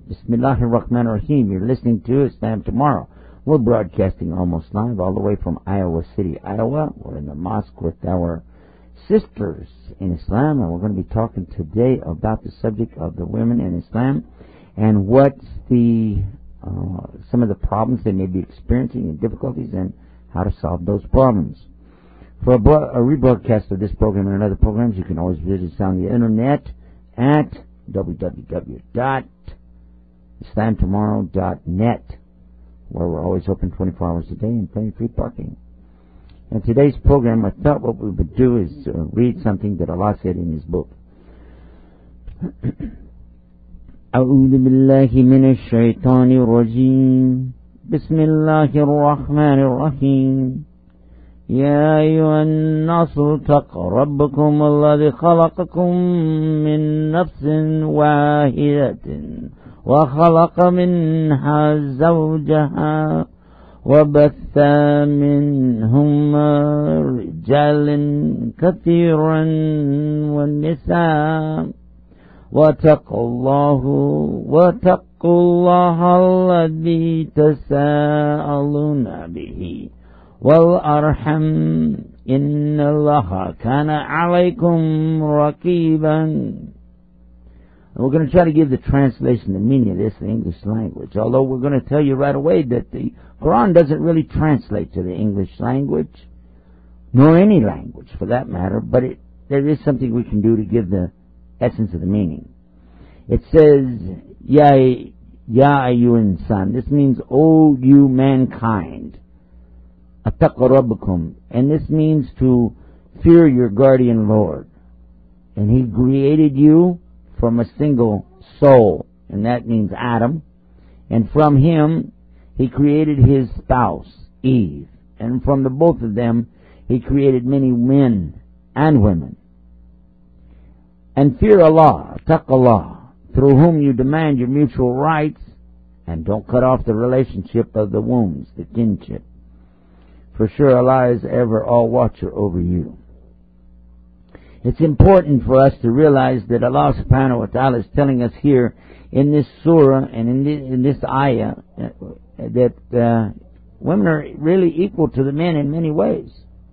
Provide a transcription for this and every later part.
Bismillahirrahmanirrahim. You're listening to Islam Tomorrow. We're broadcasting almost live all the way from Iowa City, Iowa. We're in the mosque with our sisters in Islam, and we're going to be talking today about the subject of the women in Islam and what's the some of the problems they may be experiencing and difficulties and how to solve those problems. For a rebroadcast of this program and other programs, you can always visit us on the internet at www.islamtomorrow.net, where we're always open 24 hours a day and plenty of free parking. In today's program, I thought what we would do is read something that Allah said in His book. أعوذ بالله من الشيطان الرجيم بسم الله الرحمن الرحيم يا أيها الناس اتقوا ربكم الذي خلقكم من نفس واحدة وخلق منها زوجها وبث منهما رجالا كثيرا والنساء واتقوا الله الذي تساءلون به والأرحم إن الله كان عليكم رقيبا. We're going to try to give the translation, the meaning of this in the English language, although we're going to tell you right away that the Quran doesn't really translate to the English language, nor any language for that matter, but there is something we can do to give the essence of the meaning. It says, Ya ayyuhan insan. This means, O you mankind. Attaqu rabbakum. And this means to fear your guardian Lord. And He created you from a single soul, and that means Adam. And from him, He created his spouse, Eve. And from the both of them, He created many men and women. And fear Allah, taqallah, through whom you demand your mutual rights, and don't cut off the relationship of the wombs, the kinship. For sure Allah is ever all watcher over you. It's important for us to realize that Allah subhanahu wa ta'ala is telling us here in this surah and in this ayah that women are really equal to the men in many ways.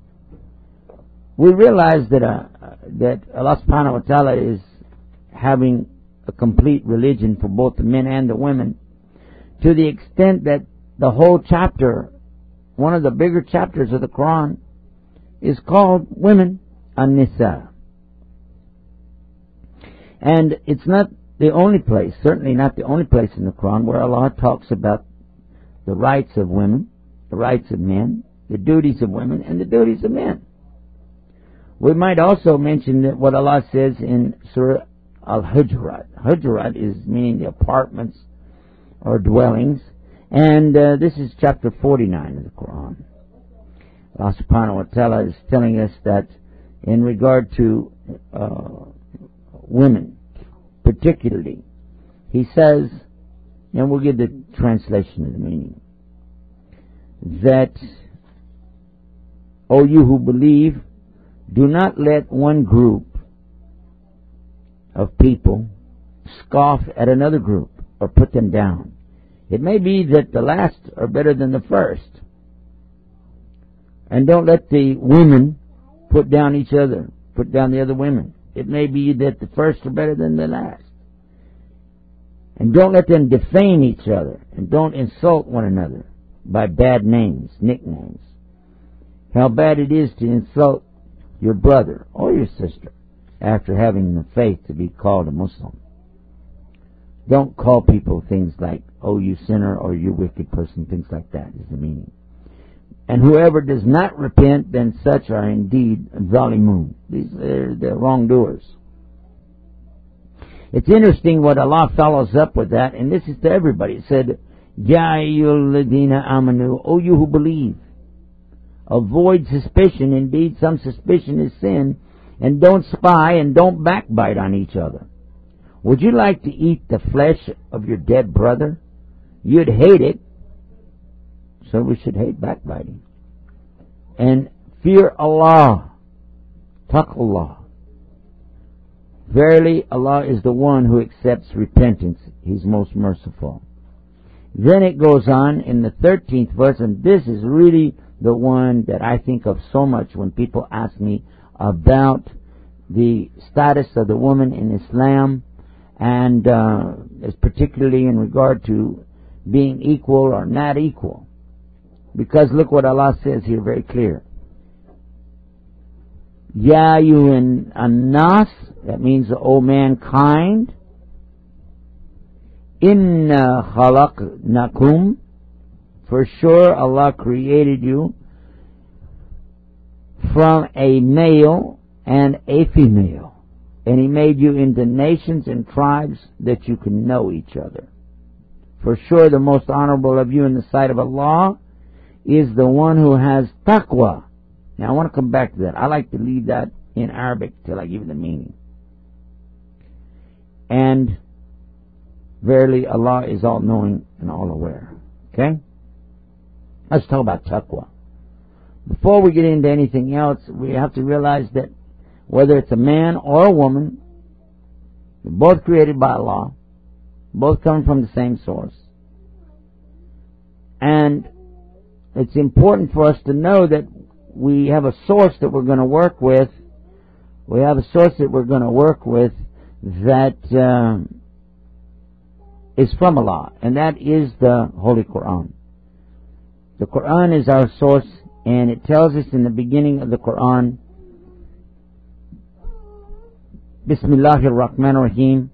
We realize that Allah subhanahu wa ta'ala is having a complete religion for both the men and the women, to the extent that the whole chapter, one of the bigger chapters of the Quran, is called Women, An-Nisa. And it's not the only place, certainly not the only place in the Quran where Allah talks about the rights of women, the rights of men, the duties of women, and the duties of men. We might also mention that what Allah says in Surah Al-Hujurat. Hujurat is meaning the apartments or dwellings, and this is chapter 49 of the Quran. Allah subhanahu wa ta'ala is telling us that in regard to women, particularly, He says, and we'll give the translation of the meaning, that, O you who believe, do not let one group of people scoff at another group or put them down. It may be that the last are better than the first. And don't let the women put down each other, put down the other women. It may be that the first are better than the last. And don't let them defame each other, and don't insult one another by bad names, nicknames. How bad it is to insult your brother or your sister after having the faith to be called a Muslim. Don't call people things like, oh, you sinner, or you wicked person, things like that is the meaning. And whoever does not repent, then such are indeed zalimun. They're wrongdoers. It's interesting what Allah follows up with that, and this is to everybody. It said, Ya ayyuhal ladina amanu, O you who believe, avoid suspicion. Indeed, some suspicion is sin. And don't spy and don't backbite on each other. Would you like to eat the flesh of your dead brother? You'd hate it. So we should hate backbiting. And fear Allah. Taqullah. Verily, Allah is the one who accepts repentance. He's most merciful. Then it goes on in the 13th verse, and this is really the one that I think of so much when people ask me about the status of the woman in Islam, and particularly in regard to being equal or not equal. Because look what Allah says here very clear. Ya ayyuhan an-nas, that means, O mankind, inna khalaqnakum, for sure Allah created you from a male and a female, and He made you into nations and tribes that you can know each other. For sure the most honorable of you in the sight of Allah is the one who has taqwa. Now I want to come back to that. I like to leave that in Arabic till I give you the meaning. And verily Allah is all knowing and all aware. Okay? Let's talk about taqwa. Before we get into anything else, we have to realize that whether it's a man or a woman, they're both created by Allah, both coming from the same source. And it's important for us to know that we have a source that we're going to work with. We have a source that we're going to work with that is from Allah, and that is the Holy Quran. The Quran is our source, and it tells us in the beginning of the Quran, Bismillahir Rahmanir Rahim,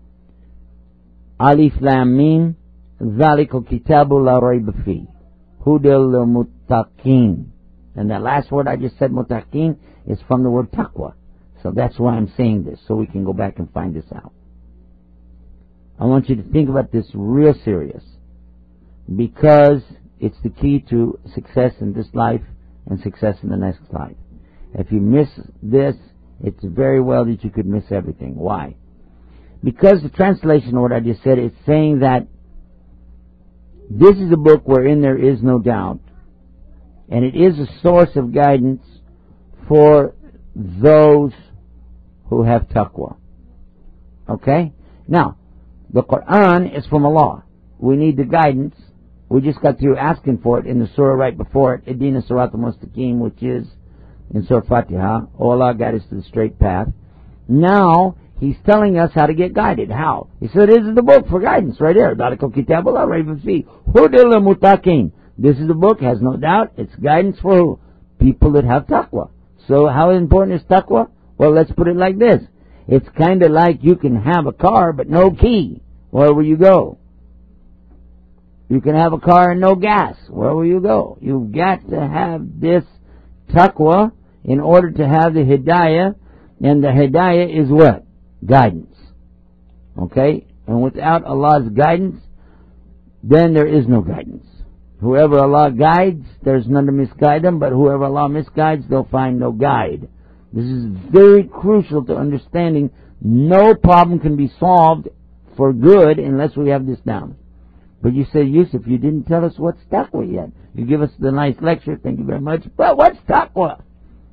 Alif Lam Mim, Zalikal Kitabu La Rayba Fi, Hudal lil Muttaqin. And that last word I just said, Muttaqin, is from the word taqwa. So that's why I'm saying this, so we can go back and find this out. I want you to think about this real serious, because it's the key to success in this life and success in the next life. If you miss this, it's very well that you could miss everything. Why? Because the translation of what I just said is saying that this is a book wherein there is no doubt, and it is a source of guidance for those who have taqwa. Okay? Now, the Quran is from Allah. We need the guidance. We just got through asking for it in the surah right before it, Ihdina Siratal Mustaqim, which is in Surah Fatiha. Oh, Allah, guide us to the straight path. Now, He's telling us how to get guided. How? He said, this is the book for guidance right here. Zalikal Kitabu La Rayba Fi, Hudal lil Muttaqin. This is the book, has no doubt. It's guidance for who? People that have taqwa. So how important is taqwa? Well, let's put it like this. It's kind of like you can have a car but no key. Where will you go? You can have a car and no gas. Where will you go? You've got to have this taqwa in order to have the hidayah. And the hidayah is what? Guidance. Okay? And without Allah's guidance, then there is no guidance. Whoever Allah guides, there's none to misguide them, but whoever Allah misguides, they'll find no guide. This is very crucial to understanding. No problem can be solved for good unless we have this down. But you say, Yusuf, you didn't tell us what's taqwa yet. You give us the nice lecture, thank you very much, but what's taqwa?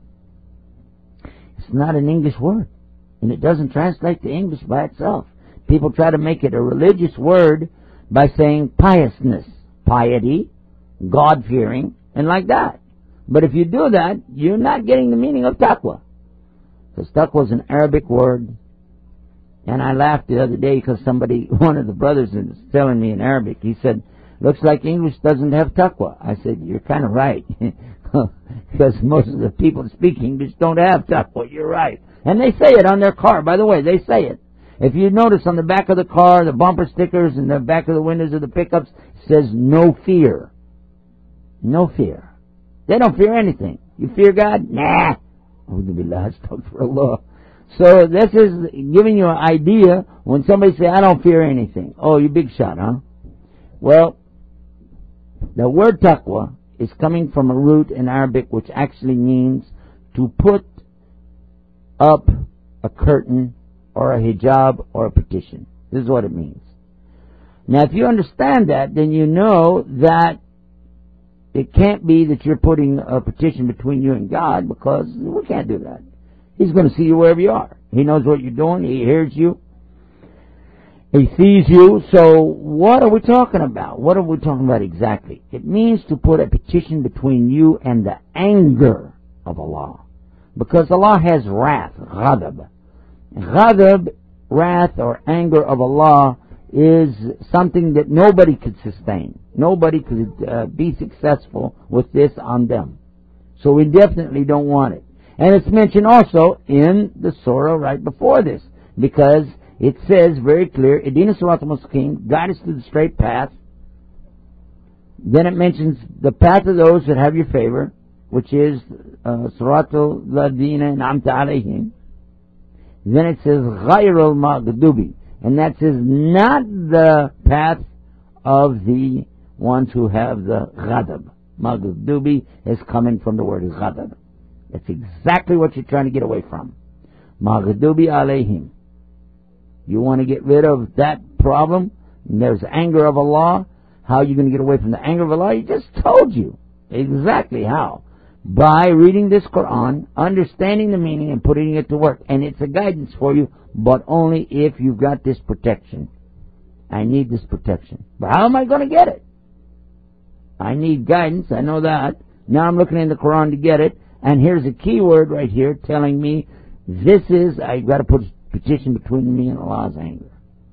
It's not an English word, and it doesn't translate to English by itself. People try to make it a religious word by saying piousness, piety, God-fearing, and like that. But if you do that, you're not getting the meaning of taqwa. Because taqwa is an Arabic word. And I laughed the other day because one of the brothers was telling me in Arabic, he said, looks like English doesn't have taqwa. I said, you're kind of right. Because most of the people that speak English don't have taqwa. You're right. And they say it on their car. By the way, they say it. If you notice on the back of the car, the bumper stickers and the back of the windows of the pickups, it says no fear. No fear. They don't fear anything. You fear God? Nah. So this is giving you an idea when somebody say, I don't fear anything. Oh, you big shot, huh? Well, the word taqwa is coming from a root in Arabic which actually means to put up a curtain or a hijab or a petition. This is what it means. Now, if you understand that, then you know that it can't be that you're putting a petition between you and God, because we can't do that. He's going to see you wherever you are. He knows what you're doing. He hears you. He sees you. So what are we talking about? What are we talking about exactly? It means to put a petition between you and the anger of Allah. Because Allah has wrath, ghadab. Ghadab, wrath or anger of Allah, is something that nobody could sustain. Nobody could be successful with this on them. So we definitely don't want it. And it's mentioned also in the surah right before this, because it says very clear, Idina Sirat al-Mustaqim, guide us to the straight path. Then it mentions the path of those that have your favor, which is Sirat al-Ladina An'amta alayhim. Then it says Ghayr al-Maghdubi, and that says not the path of the ones who have the Ghadab. Maghdubi is coming from the word Ghadab. That's exactly what you're trying to get away from. Maghdubi alayhim. You want to get rid of that problem? And there's anger of Allah. How are you going to get away from the anger of Allah? He just told you exactly how. By reading this Quran, understanding the meaning, and putting it to work. And it's a guidance for you, but only if you've got this protection. I need this protection. But how am I going to get it? I need guidance, I know that. Now I'm looking in the Quran to get it. And here's a key word right here telling me this is, I've got to put a petition between me and Allah's anger.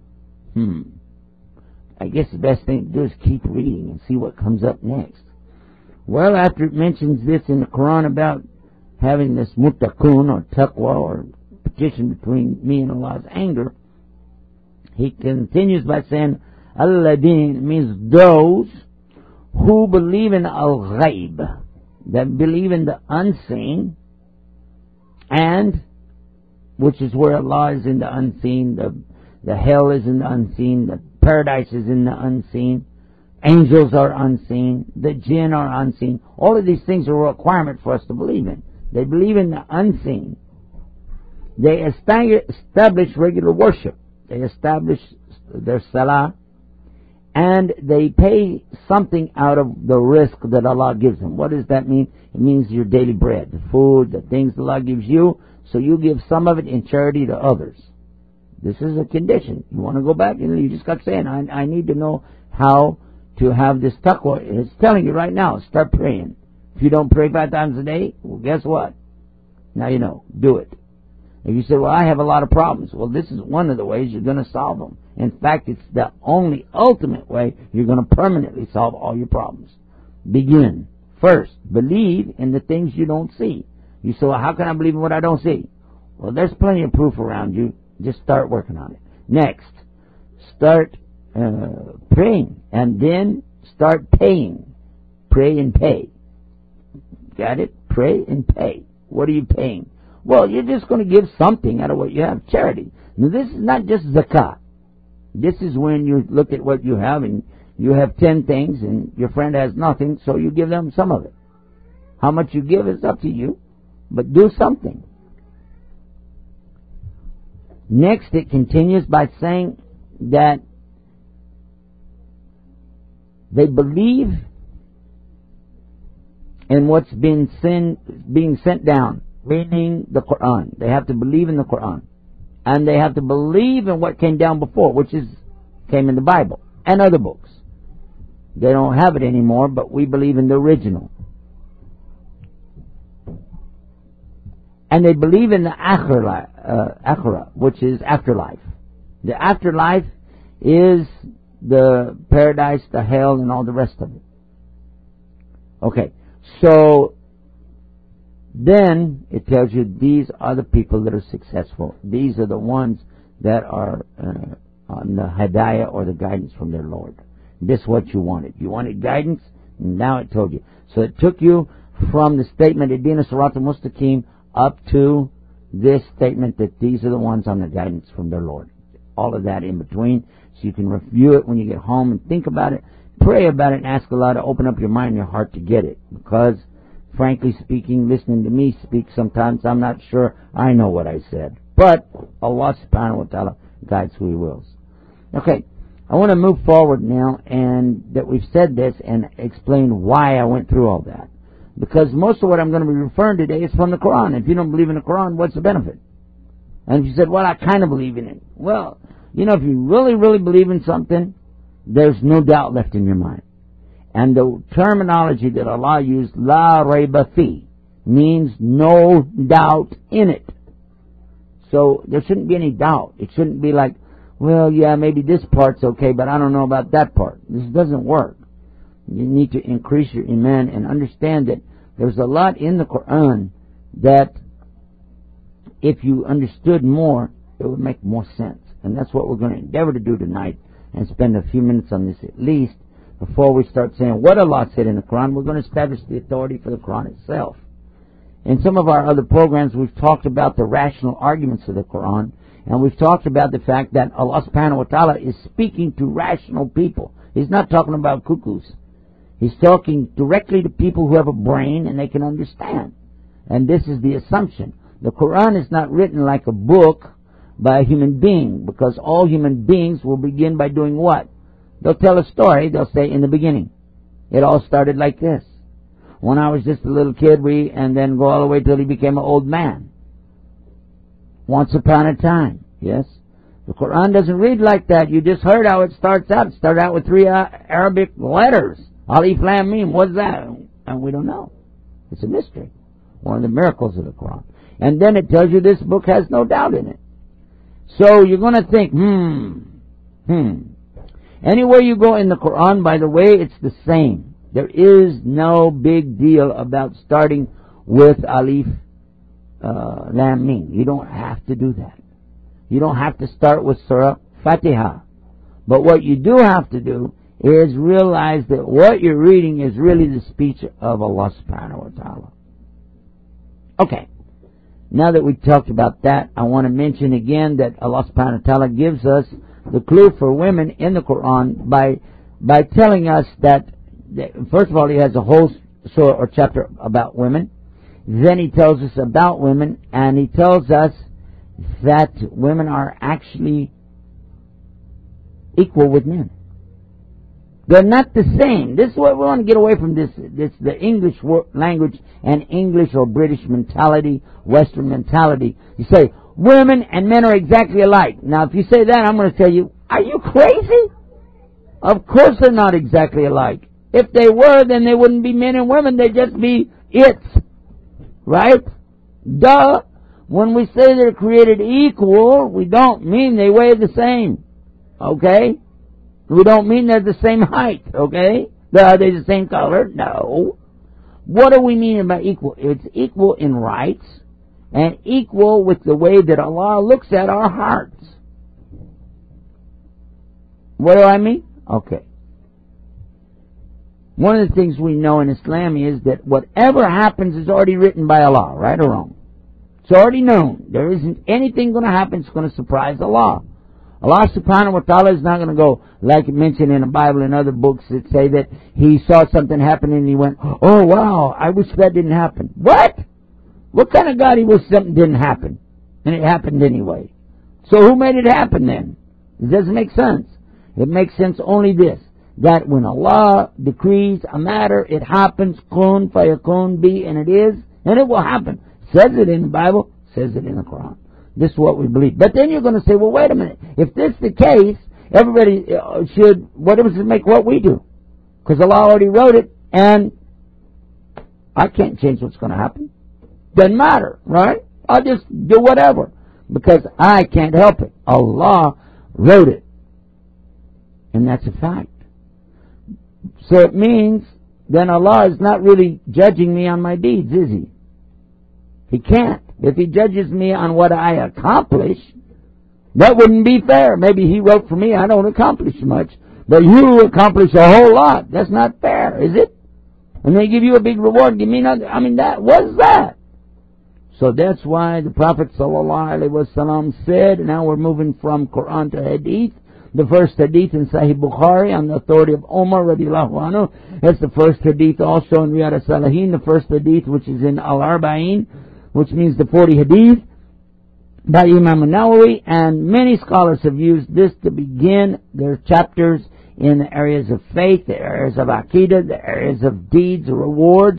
I guess the best thing to do is keep reading and see what comes up next. Well, after it mentions this in the Quran about having this muttaqun or taqwa or petition between me and Allah's anger, he continues by saying, Alladeen means those who believe in al-ghayb, that believe in the unseen, and which is where Allah is in the unseen, the hell is in the unseen, the paradise is in the unseen, angels are unseen, the jinn are unseen. All of these things are a requirement for us to believe in. They believe in the unseen. They establish regular worship. They establish their salah, and they pay something out of the risk that Allah gives them. What does that mean? It means your daily bread, the food, the things Allah gives you, so you give some of it in charity to others. This is a condition. You want to go back, and you just got saying, I need to know how to have this taqwa. It's telling you right now, start praying. If you don't pray 5 times a day, well, guess what? Now you know. Do it. If you say, well, I have a lot of problems, well, this is one of the ways you're going to solve them. In fact, it's the only ultimate way you're going to permanently solve all your problems. Begin. First, believe in the things you don't see. You say, well, how can I believe in what I don't see? Well, there's plenty of proof around you. Just start working on it. Next, start praying, and then start paying. Pray and pay. Got it? Pray and pay. What are you paying? Well, you're just going to give something out of what you have. Charity. Now, this is not just zakah. This is when you look at what you have, and you have 10 things, and your friend has nothing, so you give them some of it. How much you give is up to you, but do something. Next, it continues by saying that they believe in what's being sent down, meaning the Quran. They have to believe in the Quran. And they have to believe in what came down before, which came in the Bible and other books. They don't have it anymore, but we believe in the original. And they believe in the akhirah, which is afterlife. The afterlife is the paradise, the hell, and all the rest of it. Okay, so then it tells you these are the people that are successful. These are the ones that are on the hidayah or the guidance from their Lord. This is what you wanted. You wanted guidance, and now it told you. So it took you from the statement, Idina Sirat al-Mustaqim, up to this statement that these are the ones on the guidance from their Lord. All of that in between, so you can review it when you get home and think about it, pray about it, and ask Allah to open up your mind and your heart to get it. Because, frankly speaking, listening to me speak sometimes, I'm not sure I know what I said. But Allah subhanahu wa ta'ala guides who He wills. Okay, I want to move forward now, and that we've said this and explain why I went through all that. Because most of what I'm going to be referring today is from the Quran. If you don't believe in the Quran, what's the benefit? And if you said, well, I kind of believe in it. Well, if you really, really believe in something, there's no doubt left in your mind. And the terminology that Allah used, la rayba fi, means no doubt in it. So there shouldn't be any doubt. It shouldn't be like, well, yeah, maybe this part's okay, but I don't know about that part. This doesn't work. You need to increase your iman and understand that there's a lot in the Quran that if you understood more, it would make more sense. And that's what we're going to endeavor to do tonight and spend a few minutes on this at least before we start saying what Allah said in the Quran. We're going to establish the authority for the Quran itself. In some of our other programs, we've talked about the rational arguments of the Quran, and we've talked about the fact that Allah subhanahu wa ta'ala is speaking to rational people. He's not talking about cuckoos. He's talking directly to people who have a brain and they can understand. And this is the assumption. The Quran is not written like a book by a human being, because all human beings will begin by doing what? They'll tell a story. They'll say, in the beginning, it all started like this. When I was just a little kid, and then go all the way till he became an old man. Once upon a time, yes? The Quran doesn't read like that. You just heard how it starts out. It started out with 3 Arabic letters. Alif Lam Mim. What's that? And we don't know. It's a mystery. One of the miracles of the Quran. And then it tells you this book has no doubt in it. So you're going to think, Anywhere you go in the Quran, by the way, it's the same. There is no big deal about starting with Alif Lam Mim. You don't have to do that. You don't have to start with Surah Fatiha. But what you do have to do is realize that what you're reading is really the speech of Allah subhanahu wa ta'ala. Okay. Now that we've talked about that, I want to mention again that Allah subhanahu wa ta'ala gives us the clue for women in the Quran by telling us that, first of all, He has a whole surah or chapter about women. Then He tells us about women, and He tells us that women are actually equal with men. They're not the same. This is what we want to get away from this the English language and English or British mentality, Western mentality. You say, women and men are exactly alike. Now, if you say that, I'm going to tell you, are you crazy? Of course they're not exactly alike. If they were, then they wouldn't be men and women. They'd just be it. Right? Duh. When we say they're created equal, we don't mean they weigh the same. Okay? We don't mean they're the same height, okay? Are they the same color? No. What do we mean by equal? It's equal in rights and equal with the way that Allah looks at our hearts. What do I mean? Okay. One of the things we know in Islam is that whatever happens is already written by Allah, right or wrong. It's already known. There isn't anything going to happen that's going to surprise Allah. Allah subhanahu wa ta'ala is not going to go, like mentioned in the Bible and other books that say that He saw something happen and He went, oh wow, I wish that didn't happen. What? What kind of God He wish something didn't happen? And it happened anyway. So who made it happen then? It doesn't make sense. It makes sense only this, that when Allah decrees a matter, it happens, kun fayakun, be, and it is, and it will happen. Says it in the Bible, says it in the Quran. This is what we believe. But then you're going to say, well, wait a minute. If this is the case, everybody should, what does it make what we do? Because Allah already wrote it, and I can't change what's going to happen. Doesn't matter, right? I'll just do whatever. Because I can't help it. Allah wrote it. And that's a fact. So it means then Allah is not really judging me on my deeds, is He? He can't. If He judges me on what I accomplish, that wouldn't be fair. Maybe He wrote for me, I don't accomplish much, but you accomplish a whole lot. That's not fair, is it? And they give you a big reward, give me nothing. I mean, what's that? So that's why the Prophet ﷺ said, now we're moving from Quran to Hadith. The first Hadith in Sahih Bukhari on the authority of Umar radiallahu anhu. That's the first Hadith also in Riyad al-Salihin, the first Hadith which is in Al-Arba'in, which means the 40 Hadith, by Imam al-Nawawi, and many scholars have used this to begin their chapters in the areas of faith, the areas of Aqidah, the areas of deeds, rewards.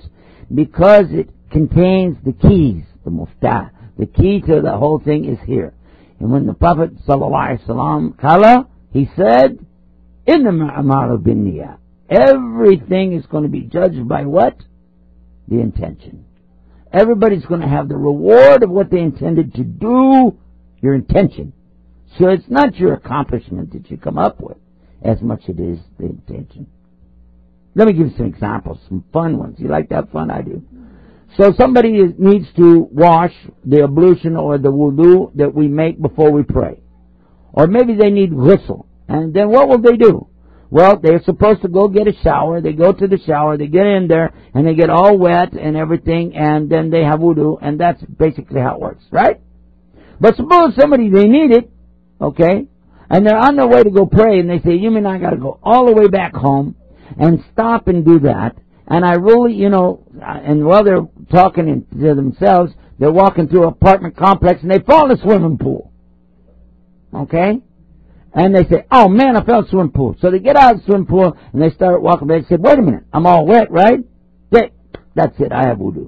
Because it contains the keys, the muftah. The key to the whole thing is here. And when the Prophet ﷺ kala, he said, إِنَّمَا أَعْمَالُ بِالنِّيَّةِ. Everything is going to be judged by what? The intention. Everybody's going to have the reward of what they intended to do, your intention. So it's not your accomplishment that you come up with as much as it is the intention. Let me give you some examples, some fun ones. You like to have fun? I do. So somebody needs to wash the ablution or the wudu that we make before we pray. Or maybe they need ghusl. And then what will they do? Well, they're supposed to go get a shower. They go to the shower, they get in there, and they get all wet and everything, and then they have wudu, and that's basically how it works, right? But suppose somebody, they need it, okay, and they're on their way to go pray, and they say, you mean I got to go all the way back home and stop and do that? And I really, and while they're talking to themselves, they're walking through an apartment complex, and they fall in a swimming pool, okay? And they say, oh man, I fell in the swimming pool. So they get out of the swimming pool and they start walking back and say, wait a minute, I'm all wet, right? That's it, I have wudu.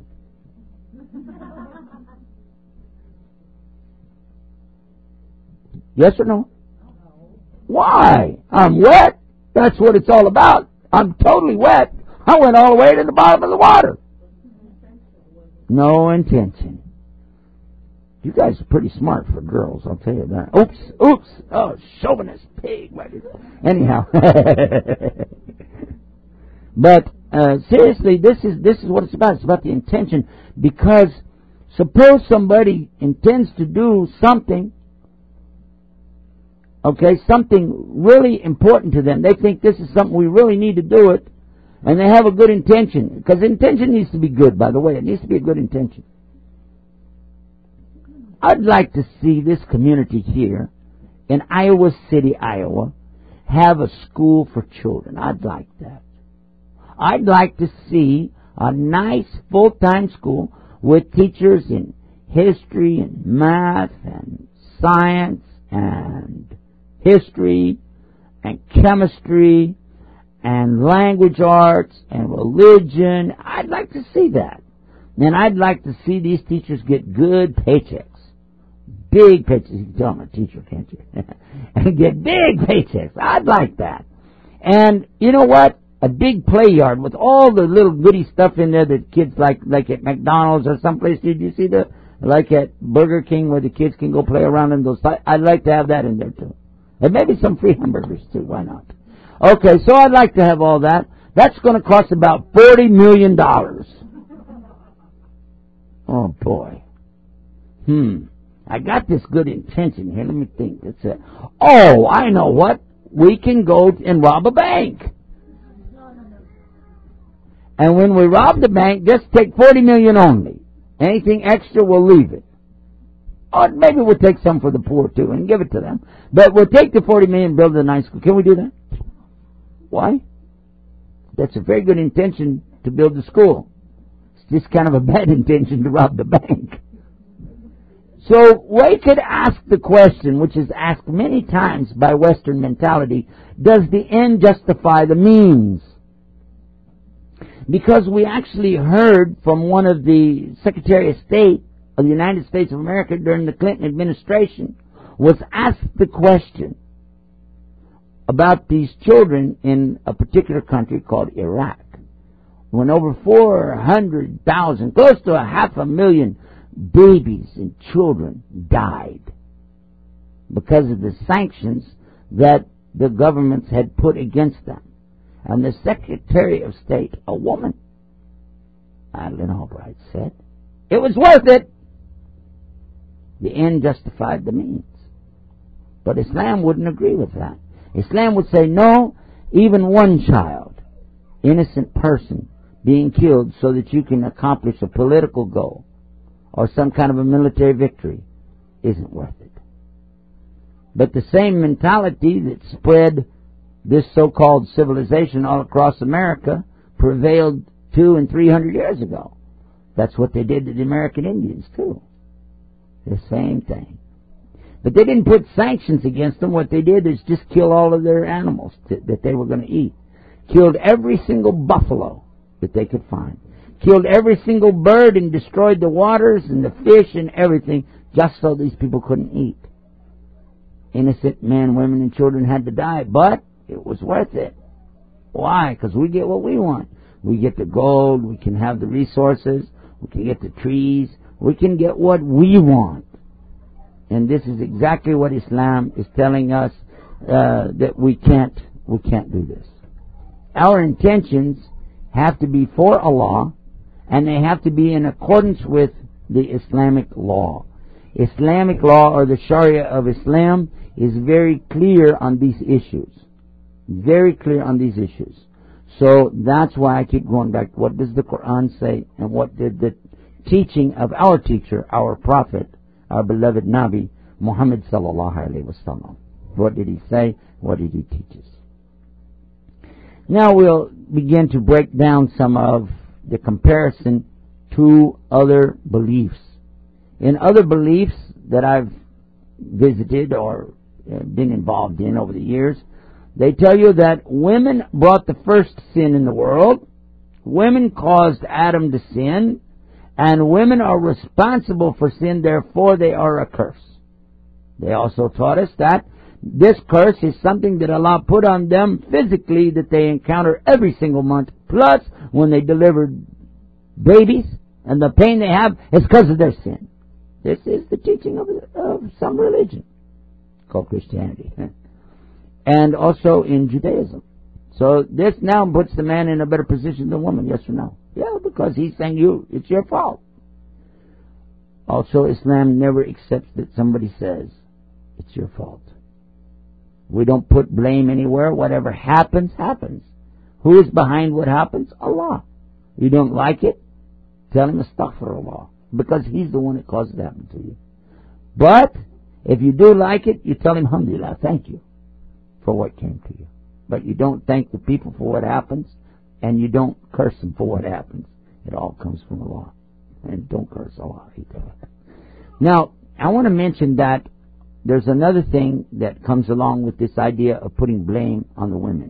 Yes or no? Why? I'm wet. That's what it's all about. I'm totally wet. I went all the way to the bottom of the water. No intention. You guys are pretty smart for girls, I'll tell you that. Oops. Oh, chauvinist pig. Anyhow. But seriously, this is what it's about. It's about the intention. Because suppose somebody intends to do something, okay, something really important to them. They think this is something we really need to do it, and they have a good intention. Because intention needs to be good, by the way. It needs to be a good intention. I'd like to see this community here in Iowa City, Iowa, have a school for children. I'd like that. I'd like to see a nice full-time school with teachers in history and math and science and history and chemistry and language arts and religion. I'd like to see that. And I'd like to see these teachers get good paychecks. Big paychecks. You can tell I'm a teacher, can't you? And get big paychecks. I'd like that. And you know what? A big play yard with all the little goody stuff in there that kids like at McDonald's or someplace. Did you see like at Burger King where the kids can go play around in those? I'd like to have that in there too. And maybe some free hamburgers too. Why not? Okay, so I'd like to have all that. That's going to cost about $40 million. Oh boy. I got this good intention here. Let me think. It's I know what. We can go and rob a bank. And when we rob the bank, just take $40 million only. Anything extra, we'll leave it. Or maybe we'll take some for the poor too and give it to them. But we'll take the $40 million and build a nice school. Can we do that? Why? That's a very good intention to build the school. It's just kind of a bad intention to rob the bank. So we could ask the question, which is asked many times by Western mentality, does the end justify the means? Because we actually heard from one of the Secretary of State of the United States of America during the Clinton administration was asked the question about these children in a particular country called Iraq, when over 400,000, close to 500,000 babies and children died because of the sanctions that the governments had put against them. And the Secretary of State, a woman, Madeleine Albright, said, it was worth it. The end justified the means. But Islam wouldn't agree with that. Islam would say, no, even one child, innocent person, being killed so that you can accomplish a political goal or some kind of a military victory isn't worth it. But the same mentality that spread this so-called civilization all across America prevailed 200 and 300 years ago. That's what they did to the American Indians too. The same thing. But they didn't put sanctions against them. What they did is just kill all of their animals that they were going to eat. Killed every single buffalo that they could find. killed every single bird and destroyed the waters and the fish and everything just so these people couldn't eat. Innocent men, women, and children had to die, but it was worth it. Why? Because we get what we want. We get the gold, we can have the resources, we can get the trees, we can get what we want. And this is exactly what Islam is telling us, that we can't do this. Our intentions have to be for Allah, and they have to be in accordance with the Islamic law. Islamic law, or the Sharia of Islam, is very clear on these issues. Very clear on these issues. So that's why I keep going back. What does the Quran say, and what did the teaching of our teacher, our prophet, our beloved Nabi, Muhammad sallallahu alaihi wasallam? What did he say? What did he teach us? Now we'll begin to break down some of the comparison to other beliefs. In other beliefs that I've visited or been involved in over the years, they tell you that women brought the first sin in the world, women caused Adam to sin, and women are responsible for sin, therefore they are a curse. They also taught us that this curse is something that Allah put on them physically that they encounter every single month, plus when they deliver babies, and the pain they have is because of their sin. This is the teaching of some religion called Christianity, and also in Judaism. So this now puts the man in a better position than the woman, yes or no? Yeah, because he's saying it's your fault. Also, Islam never accepts that somebody says it's your fault. We don't put blame anywhere. Whatever happens, happens. Who is behind what happens? Allah. You don't like it? Tell him astaghfirullah, because he's the one that caused it to happen to you. But if you do like it, you tell him alhamdulillah, thank you for what came to you. But you don't thank the people for what happens, and you don't curse them for what happens. It all comes from Allah. And don't curse Allah either. Now, I want to mention that there's another thing that comes along with this idea of putting blame on the women.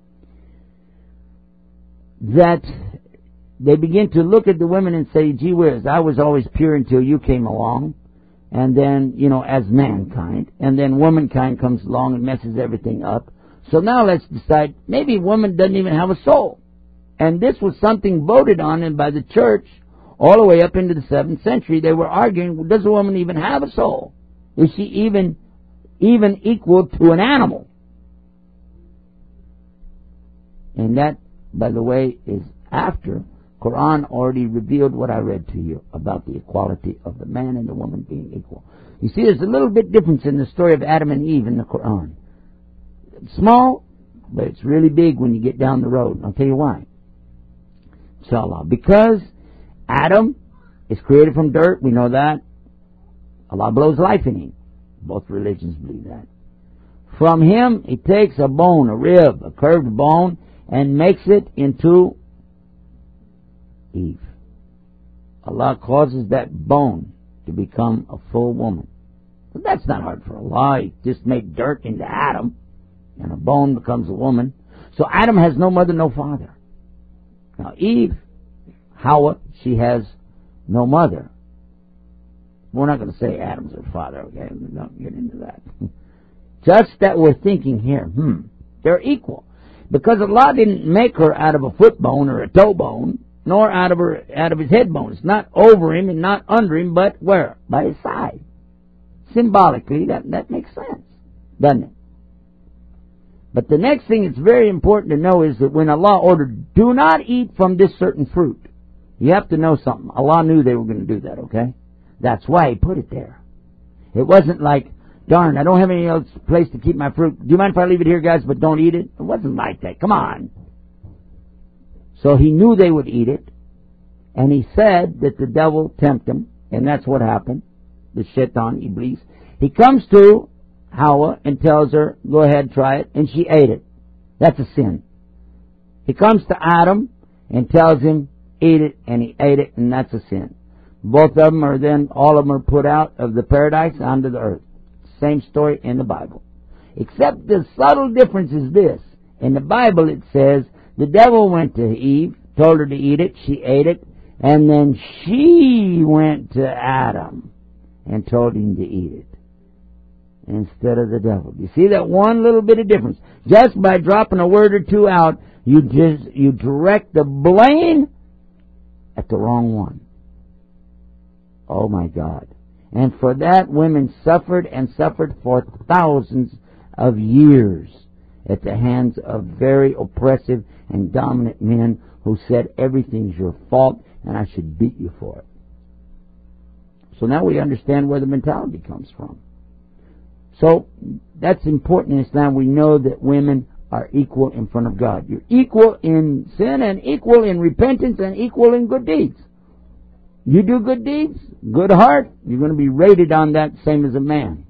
That they begin to look at the women and say, gee whiz, I was always pure until you came along. And then, as mankind. And then womankind comes along and messes everything up. So now let's decide, maybe woman doesn't even have a soul. And this was something voted on and by the church all the way up into the 7th century. They were arguing, well, does a woman even have a soul? Is she even equal to an animal? And that, by the way, is after Quran already revealed what I read to you about the equality of the man and the woman being equal. You see, there's a little bit difference in the story of Adam and Eve in the Quran. It's small, but it's really big when you get down the road. I'll tell you why. Inshallah. Because Adam is created from dirt, we know that. Allah blows life in him. Both religions believe that. From him, he takes a bone, a rib, a curved bone, and makes it into Eve. Allah causes that bone to become a full woman. But that's not hard for Allah. He just made dirt into Adam, and a bone becomes a woman. So Adam has no mother, no father. Now Eve, Hawa, she has no mother. We're not going to say Adam's her father, okay? We don't get into that. Just that we're thinking here, they're equal. Because Allah didn't make her out of a foot bone or a toe bone, nor out of his head bone. It's not over him and not under him, but where? By his side. Symbolically, that makes sense, doesn't it? But the next thing that's very important to know is that when Allah ordered, do not eat from this certain fruit, you have to know something. Allah knew they were going to do that, okay? That's why He put it there. It wasn't like, darn, I don't have any else place to keep my fruit. Do you mind if I leave it here, guys, but don't eat it? It wasn't like that. Come on. So He knew they would eat it, and He said that the devil tempted them, and that's what happened. The shaitan, Iblis. He comes to Hawa and tells her, go ahead, try it, and she ate it. That's a sin. He comes to Adam and tells him, eat it, and he ate it, and that's a sin. Both of them are then, all of them are put out of the paradise onto the earth. Same story in the Bible. Except the subtle difference is this. In the Bible it says, the devil went to Eve, told her to eat it, she ate it, And then she went to Adam and told him to eat it instead of the devil. You see that one little bit of difference? Just by dropping a word or two out, you direct the blame at the wrong one. Oh my God. And for that, women suffered and suffered for thousands of years at the hands of very oppressive and dominant men who said everything's your fault and I should beat you for it. So now we understand where the mentality comes from. So that's important in Islam. We know that women are equal in front of God. You're equal in sin and equal in repentance and equal in good deeds. You do good deeds, good heart, you're going to be rated on that same as a man.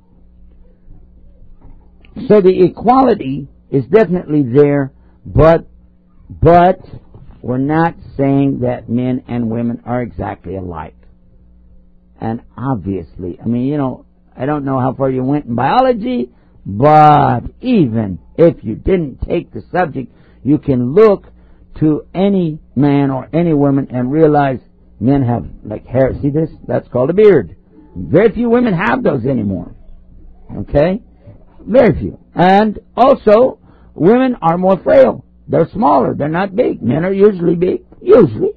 So the equality is definitely there, but we're not saying that men and women are exactly alike. And obviously, I mean, I don't know how far you went in biology, but even if you didn't take the subject, you can look to any man or any woman and realize men have like hair. See this? That's called a beard. Very few women have those anymore. Okay? Very few. And also, women are more frail. They're smaller. They're not big. Men are usually big. Usually.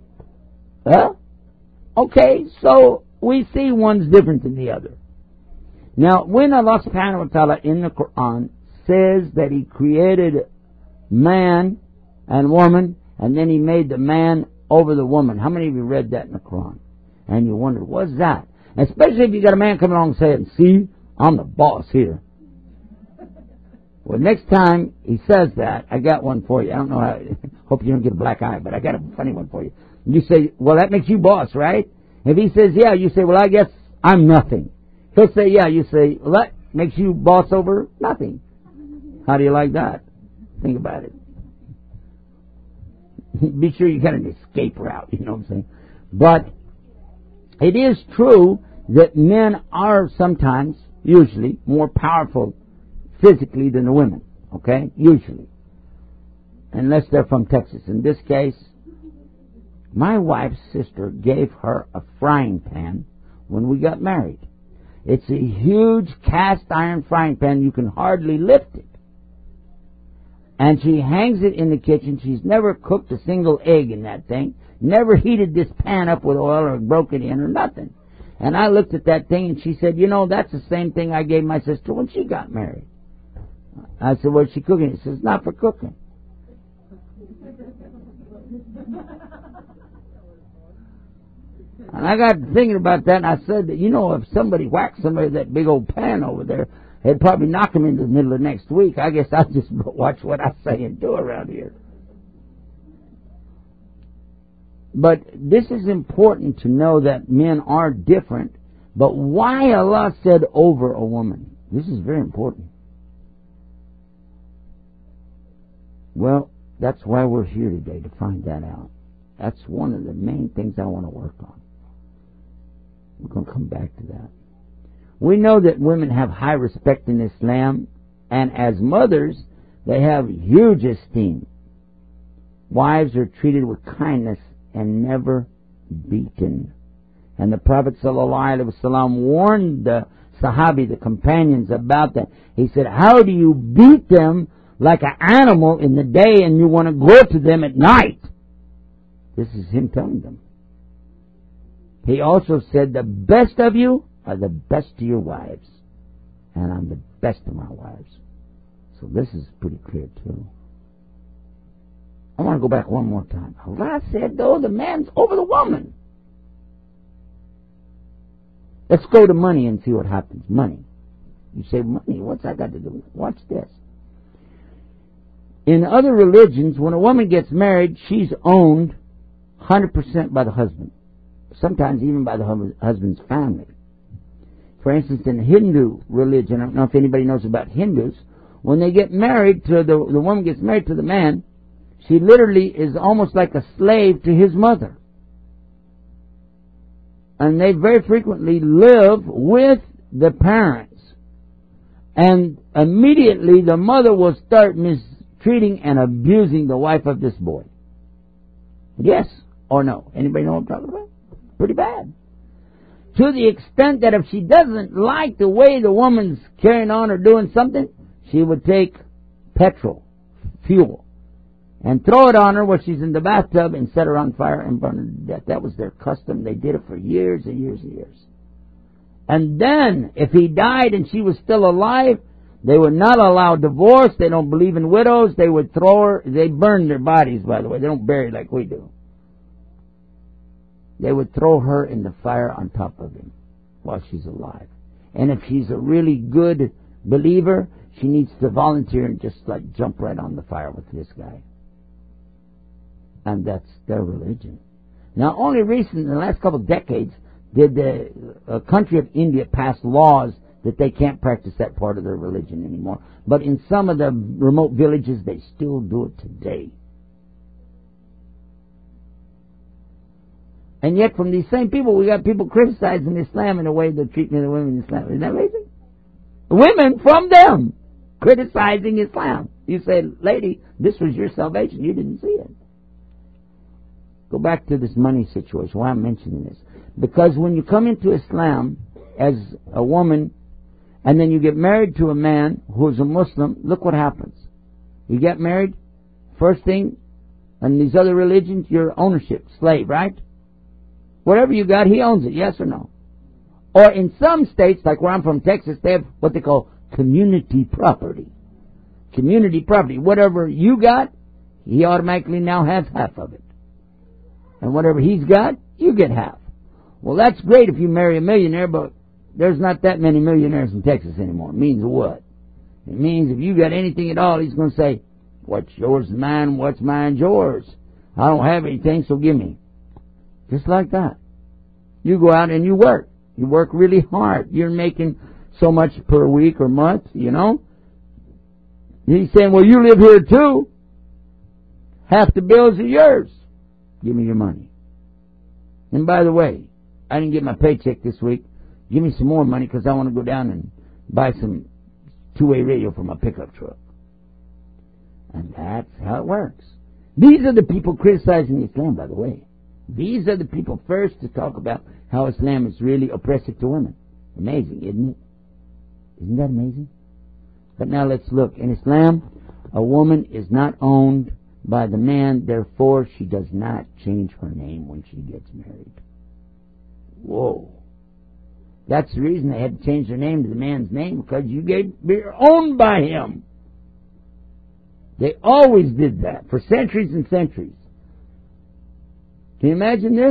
Okay, so we see one's different than the other. Now, when Allah subhanahu wa ta'ala in the Quran says that He created man and woman, and then He made the man over the woman. How many of you read that in the Quran? And you wonder, what's that? Especially if you got a man coming along saying, see, I'm the boss here. Well, next time he says that, I got one for you. I don't know how, hope you don't get a black eye, but I got a funny one for you. You say, well, that makes you boss, right? If he says, yeah, you say, well, I guess I'm nothing. He'll say, yeah, you say, well, that makes you boss over nothing. How do you like that? Think about it. Be sure you got an escape route, you know what I'm saying? But it is true that men are sometimes, usually, more powerful physically than the women, okay? Usually. Unless they're from Texas. In this case, my wife's sister gave her a frying pan when we got married. It's a huge cast iron frying pan. You can hardly lift it. And she hangs it in the kitchen. She's never cooked a single egg in that thing. Never heated this pan up with oil or broke it in or nothing. And I looked at that thing and she said, that's the same thing I gave my sister when she got married. I said, what's she cooking? She says, it's not for cooking. And I got thinking about that and I said that, if somebody whacked somebody with that big old pan over there, they'd probably knock him into the middle of next week. I guess I'll just watch what I say and do around here. But this is important to know that men are different. But why Allah said over a woman? This is very important. Well, that's why we're here today, to find that out. That's one of the main things I want to work on. We're going to come back to that. We know that women have high respect in Islam, and as mothers, they have huge esteem. Wives are treated with kindness and never beaten. And the Prophet ﷺ warned the Sahabi, the companions, about that. He said, how do you beat them like an animal in the day and you want to go to them at night? This is him telling them. He also said, the best of you are the best to your wives, and I'm the best to my wives. So this is pretty clear too. I want to go back one more time. Allah said, though, the man's over the woman. Let's go to money and see what happens. Money. You say, money, what's that got to do with it? Watch this. In other religions, when a woman gets married, she's owned 100% by the husband. Sometimes even by the husband's family. For instance, in Hindu religion, I don't know if anybody knows about Hindus, when they get married to the woman gets married to the man, she literally is almost like a slave to his mother. And they very frequently live with the parents. And immediately the mother will start mistreating and abusing the wife of this boy. Yes, Or no? Anybody know what I'm talking about? Pretty bad. To the extent that if she doesn't like the way the woman's carrying on or doing something, she would take petrol, fuel, and throw it on her while she's in the bathtub and set her on fire and burn her to death. That was their custom. They did it for years and years and years. And then, if he died and she was still alive, they would not allow divorce. They don't believe in widows. They would throw her. They burn their bodies, by the way. They don't bury like we do. They would throw her in the fire on top of him while she's alive. And if she's a really good believer, she needs to volunteer and just like jump right on the fire with this guy. And that's their religion. Now, only recently, in the last couple of decades, did the country of India pass laws that they can't practice that part of their religion anymore. But in some of the remote villages, they still do it today. And yet, from these same people, we got people criticizing Islam in the way they're treating the women in Islam. Isn't that amazing? Women from them criticizing Islam. You say, lady, this was your salvation. You didn't see it. Go back to this money situation. Why I'm mentioning this? Because when you come into Islam as a woman, and then you get married to a man who's a Muslim, look what happens. You get married, first thing, in these other religions, you're ownership, slave, right? Whatever you got, he owns it, yes or no? Or in some states, like where I'm from, Texas, they have what they call community property. Community property. Whatever you got, he automatically now has half of it. And whatever he's got, you get half. Well, that's great if you marry a millionaire, but there's not that many millionaires in Texas anymore. It means what? It means if you got anything at all, he's going to say, what's yours is mine, what's mine's yours. I don't have anything, so give me. Just like that. You go out and you work. You work really hard. You're making so much per week or month, you know. He's saying, well, you live here too. Half the bills are yours. Give me your money. And by the way, I didn't get my paycheck this week. Give me some more money because I want to go down and buy some two-way radio for my pickup truck. And that's how it works. These are the people criticizing Islam, by the way. These are the people first to talk about how Islam is really oppressive to women. Amazing, isn't it? Isn't that amazing? But now let's look. In Islam, a woman is not owned by the man, therefore she does not change her name when she gets married. Whoa. That's the reason they had to change their name to the man's name, because you're owned by him. They always did that for centuries and centuries. Can you imagine this?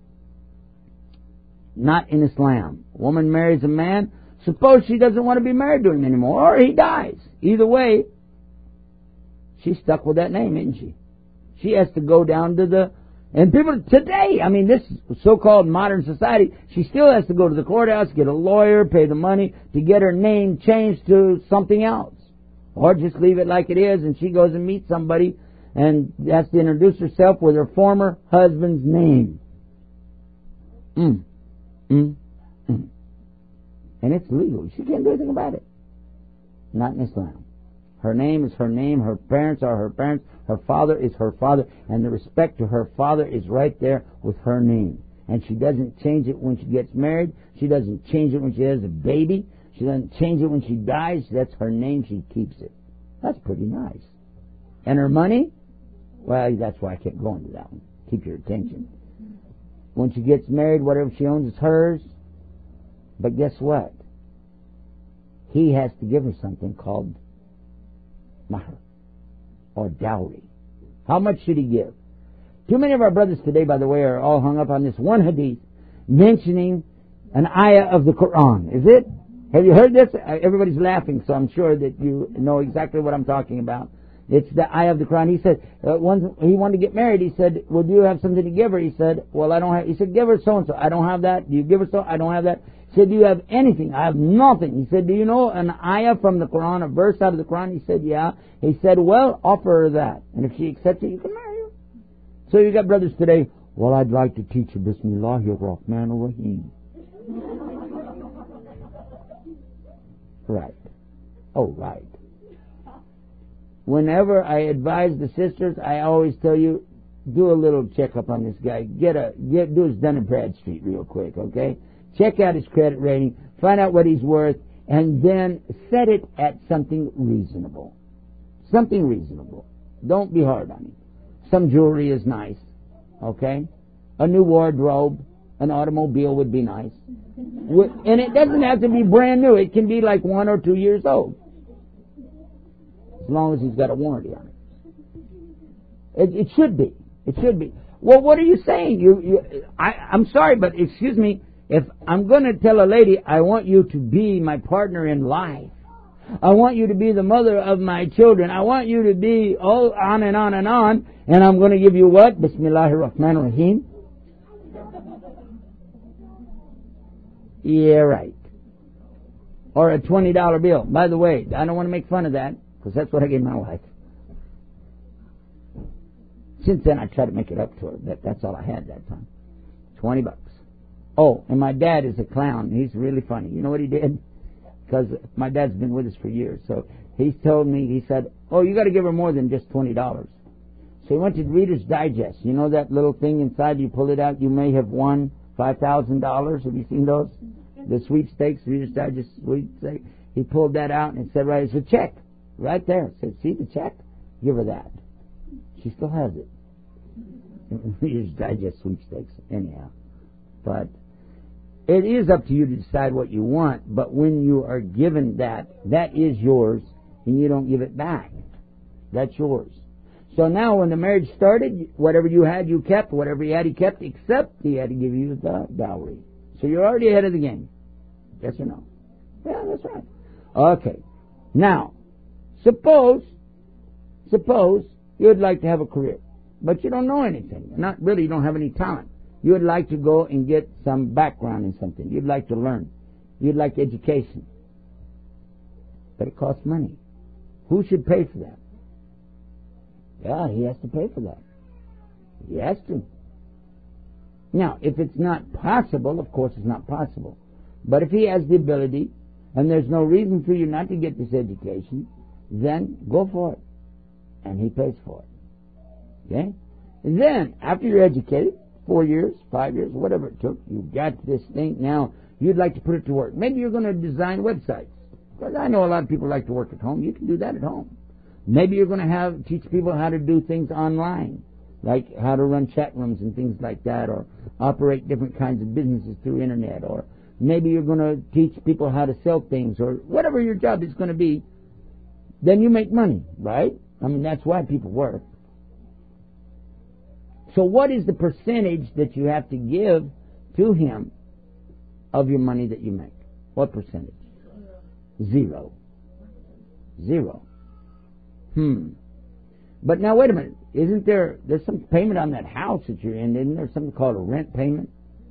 Not in Islam. A woman marries a man. Suppose she doesn't want to be married to him anymore, or he dies. Either way, she's stuck with that name, isn't she? She has to go down to the... And people today, I mean, this so-called modern society, she still has to go to the courthouse, get a lawyer, pay the money to get her name changed to something else. Or just leave it like it is, and she goes and meets somebody and has to introduce herself with her former husband's name. And it's legal. She can't do anything about it. Not in Islam. Her name is her name. Her parents are her parents. Her father is her father. And the respect to her father is right there with her name. And she doesn't change it when she gets married. She doesn't change it when she has a baby. She doesn't change it when she dies. That's her name. She keeps it. That's pretty nice. And her money? Well, that's why I kept going to that one. Keep your attention. When she gets married, whatever she owns is hers. But guess what? He has to give her something called mahr, or dowry. How much should he give? Too many of our brothers today, by the way, are all hung up on this one hadith mentioning an ayah of the Quran. Is it? Have you heard this? Everybody's laughing, so I'm sure that you know exactly what I'm talking about. It's the ayah of the Quran. He said, once he wanted to get married, he said, well, do you have something to give her? He said, well, I don't have. He said, give her so-and-so. I don't have that. Do you give her so? I don't have that. He said, do you have anything? I have nothing. He said, do you know an ayah from the Quran, a verse out of the Quran? He said, yeah. He said, well, offer her that. And if she accepts it, you can marry her. So you got brothers today, well, I'd like to teach you Bismillahir Rahmanir Rahim. Right. Oh, right. Whenever I advise the sisters, I always tell you, do a little checkup on this guy. Do his Dun & Bradstreet real quick, okay? Check out his credit rating, find out what he's worth, and then set it at something reasonable. Something reasonable. Don't be hard on him. Some jewelry is nice, okay? A new wardrobe, an automobile would be nice. And it doesn't have to be brand new. It can be like 1 or 2 years old. As long as he's got a warranty on it. It should be. It should be. Well, what are you saying? I'm sorry, but excuse me. If I'm going to tell a lady, I want you to be my partner in life. I want you to be the mother of my children. I want you to be on and on and on. And I'm going to give you what? Bismillahir Rahmanir Rahim. Yeah, right. Or a $20 bill. By the way, I don't want to make fun of that, because that's what I gave my wife. Since then, I try to make it up to her. That's all I had that time. $20. Oh, and my dad is a clown. He's really funny. You know what he did? Because my dad's been with us for years. So he's told me, he said, oh, you got to give her more than just $20. So he went to Reader's Digest. You know that little thing inside, you pull it out, you may have won $5,000. Have you seen those? The sweepstakes, Reader's Digest sweepstakes. He pulled that out and it said, right, it's a check. Right there. It said, see the check? Give her that. She still has it. Reader's Digest sweepstakes. Anyhow. But it is up to you to decide what you want, but when you are given that is yours, and you don't give it back. That's yours. So now when the marriage started, whatever you had, you kept. Whatever he had, he kept, except he had to give you the dowry. So you're already ahead of the game. Yes or no? Yeah, that's right. Okay. Now, suppose you would like to have a career, but you don't know anything. Not really, you don't have any talent. You would like to go and get some background in something. You'd like to learn. You'd like education. But it costs money. Who should pay for that? Yeah, he has to pay for that. He has to. Now, if it's not possible, of course it's not possible. But if he has the ability, and there's no reason for you not to get this education, then go for it. And he pays for it. Okay? And then, after you're educated, 4 years, 5 years, whatever it took, you got this thing. Now, you'd like to put it to work. Maybe you're going to design websites. Because I know a lot of people like to work at home. You can do that at home. Maybe you're going to teach people how to do things online, like how to run chat rooms and things like that, or operate different kinds of businesses through internet, or maybe you're going to teach people how to sell things, or whatever your job is going to be. Then you make money, right? I mean, that's why people work. So what is the percentage that you have to give to him of your money that you make? What percentage? 0. But now wait a minute. Isn't there's some payment on that house that you're in? Isn't there something called a rent payment?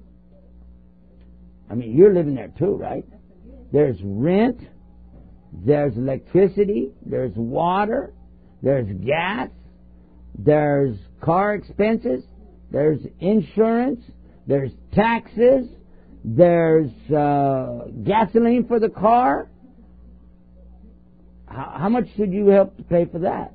I mean, you're living there too, right? There's rent, there's electricity, there's water, there's gas, there's car expenses, there's insurance, there's taxes, there's gasoline for the car. How much should you help to pay for that?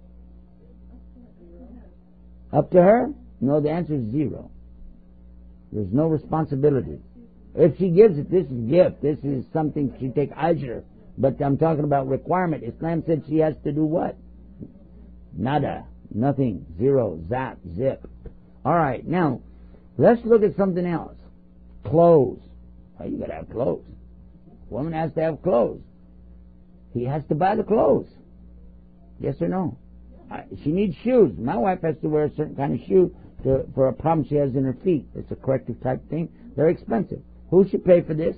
Up to her? No, the answer is 0. There's no responsibility. If she gives it, this is a gift. This is something she take ajr. But I'm talking about requirement. Islam said she has to do what? Nada. Nothing. 0. Zap. Zip. All right. Now, let's look at something else. Clothes. Well, you got to have clothes. Woman has to have clothes. He has to buy the clothes. Yes or no? She needs shoes. My wife has to wear a certain kind of shoe for a problem she has in her feet. It's a corrective type thing. They're expensive. Who should pay for this?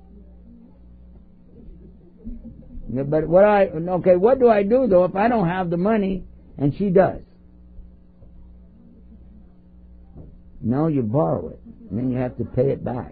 But what do I do though if I don't have the money and she does? No, you borrow it, and then you have to pay it back.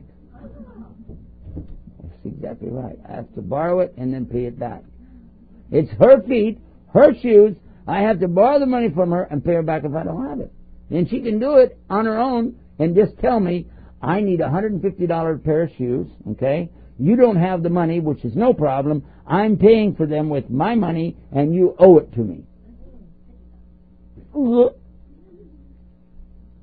That's exactly right. I have to borrow it and then pay it back. It's her feet, her shoes. I have to borrow the money from her and pay her back if I don't have it. And she can do it on her own and just tell me, I need a $150 pair of shoes, okay? You don't have the money, which is no problem. I'm paying for them with my money, and you owe it to me.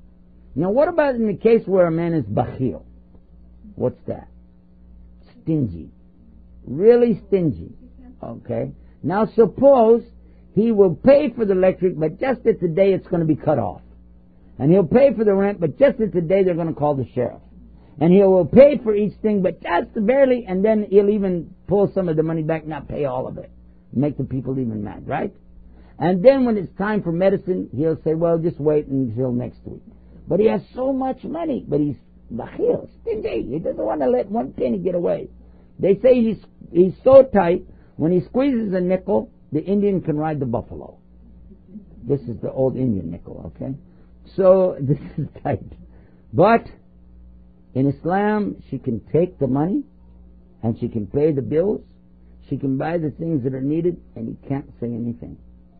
Now, what about in the case where a man is bakhil? What's that? Stingy. Really stingy. Okay. Now, suppose he will pay for the electric, but just at the day it's going to be cut off. And he'll pay for the rent, but just at the day they're going to call the sheriff. And he will pay for each thing, but just barely, and then he'll even pull some of the money back, not pay all of it. Make the people even mad, right? And then when it's time for medicine, he'll say, well, just wait until next week. But he has so much money, but he's bakhil, stingy. He doesn't want to let one penny get away. They say he's so tight, when he squeezes a nickel, the Indian can ride the buffalo. This is the old Indian nickel, okay? So this is tight. But in Islam, she can take the money and she can pay the bills. She can buy the things that are needed, and he can't say anything.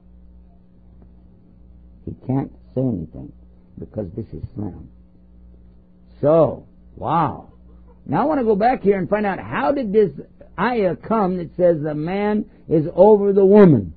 He can't say anything because this is Islam. So, wow. Now I want to go back here and find out, how did this ayah come that says the man is over the woman?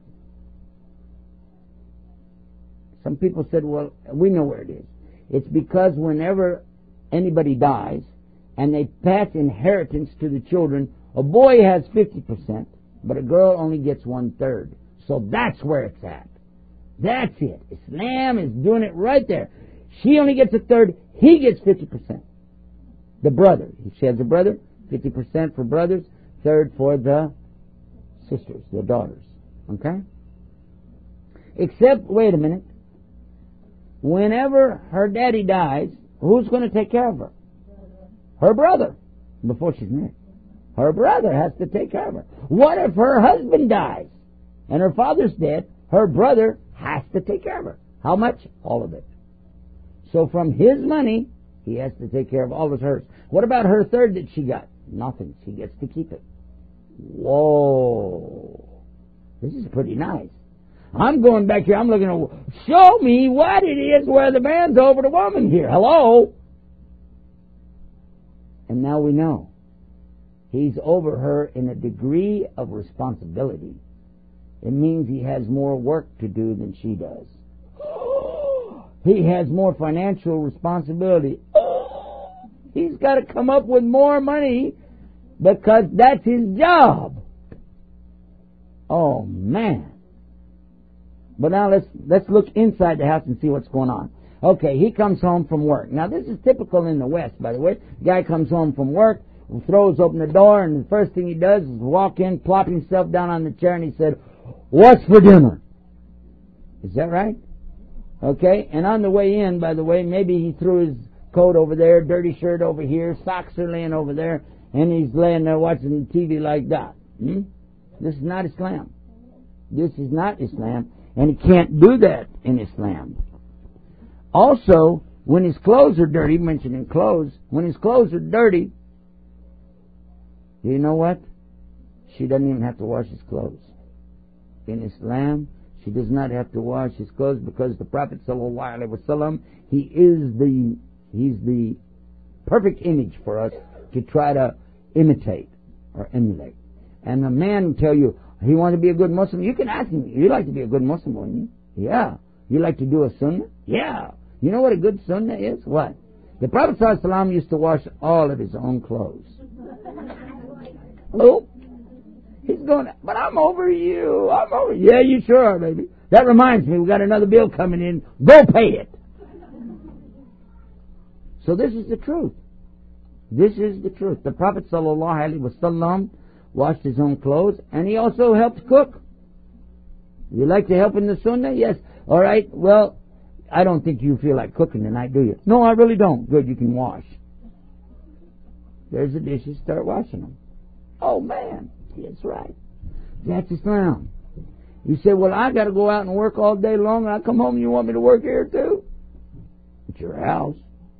Some people said, well, we know where it is. It's because whenever anybody dies and they pass inheritance to the children, a boy has 50%, but a girl only gets 1/3. So that's where it's at. That's it. Islam is doing it right there. She only gets 1/3, he gets 50%. The brother. If she has a brother, 50% for brothers, 1/3 for the sisters, the daughters. Okay? Except, wait a minute, whenever her daddy dies, who's going to take care of her? Her brother. Before she's married. Her brother has to take care of her. What if her husband dies and her father's dead? Her brother has to take care of her. How much? All of it. So from his money, he has to take care of all of hers. What about her 1/3 that she got? Nothing. She gets to keep it. Whoa. This is pretty nice. I'm going back here. I'm looking at, show me what it is where the man's over the woman here. Hello? And now we know. He's over her in a degree of responsibility. It means he has more work to do than she does. He has more financial responsibility. He's got to come up with more money because that's his job. Oh, man. But now let's look inside the house and see what's going on. Okay, he comes home from work. Now, this is typical in the West, by the way. The guy comes home from work, throws open the door, and the first thing he does is walk in, plop himself down on the chair, and he said, "What's for dinner?" Is that right? Okay, and on the way in, by the way, maybe he threw his coat over there, dirty shirt over here, socks are laying over there, and he's laying there watching TV like that. This is not Islam. This is not Islam, and he can't do that in Islam. Also, when his clothes are dirty, mentioning clothes, when his clothes are dirty, you know what? She doesn't even have to wash his clothes. In Islam, she does not have to wash his clothes because the Prophet ﷺ, he's the perfect image for us to try to imitate or emulate. And the man will tell you, he wants to be a good Muslim. You can ask him, you like to be a good Muslim, wouldn't you? Yeah. You like to do a sunnah? Yeah. You know what a good sunnah is? What? The Prophet ﷺ used to wash all of his own clothes. Oh, he's going, but I'm over you. I'm over you. Yeah, you sure are, baby. That reminds me, we got another bill coming in. Go pay it. So this is the truth. This is the truth. The Prophet ﷺ washed his own clothes, and he also helped cook. You like to help in the sunnah? Yes. All right. Well, I don't think you feel like cooking tonight, do you? No, I really don't. Good, you can wash. There's the dishes. Start washing them. Oh, man. That's right. That's Islam. You say, well, I got to go out and work all day long, and I come home and you want me to work here too? It's your house.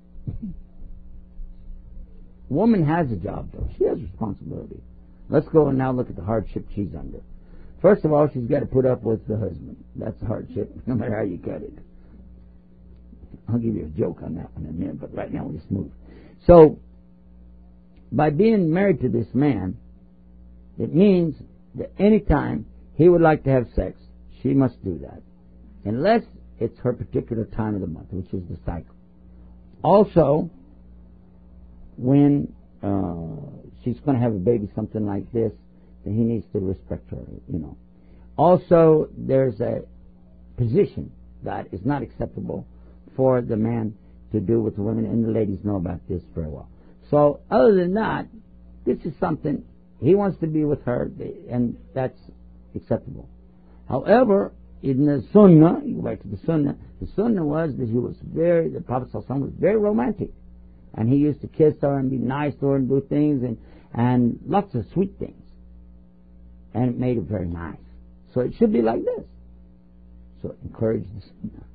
Woman has a job, though. She has responsibility. Let's go and now look at the hardship she's under. First of all, she's got to put up with the husband. That's a hardship, no matter how you cut it. I'll give you a joke on that one in a minute, but right now we'll just move. So, by being married to this man, it means that any time he would like to have sex, she must do that. Unless it's her particular time of the month, which is the cycle. Also, when she's going to have a baby, something like this, then he needs to respect her, Also, there's a position that is not acceptable for the man to do with the women, and the ladies know about this very well. So, other than that, this is something he wants to be with her, and that's acceptable. However, in the Sunnah, you go back to the Sunnah was that the Prophet ﷺ was very romantic. And he used to kiss her and be nice to her and do things and lots of sweet things. And it made it very nice. So it should be like this. So encourage the Sunnah.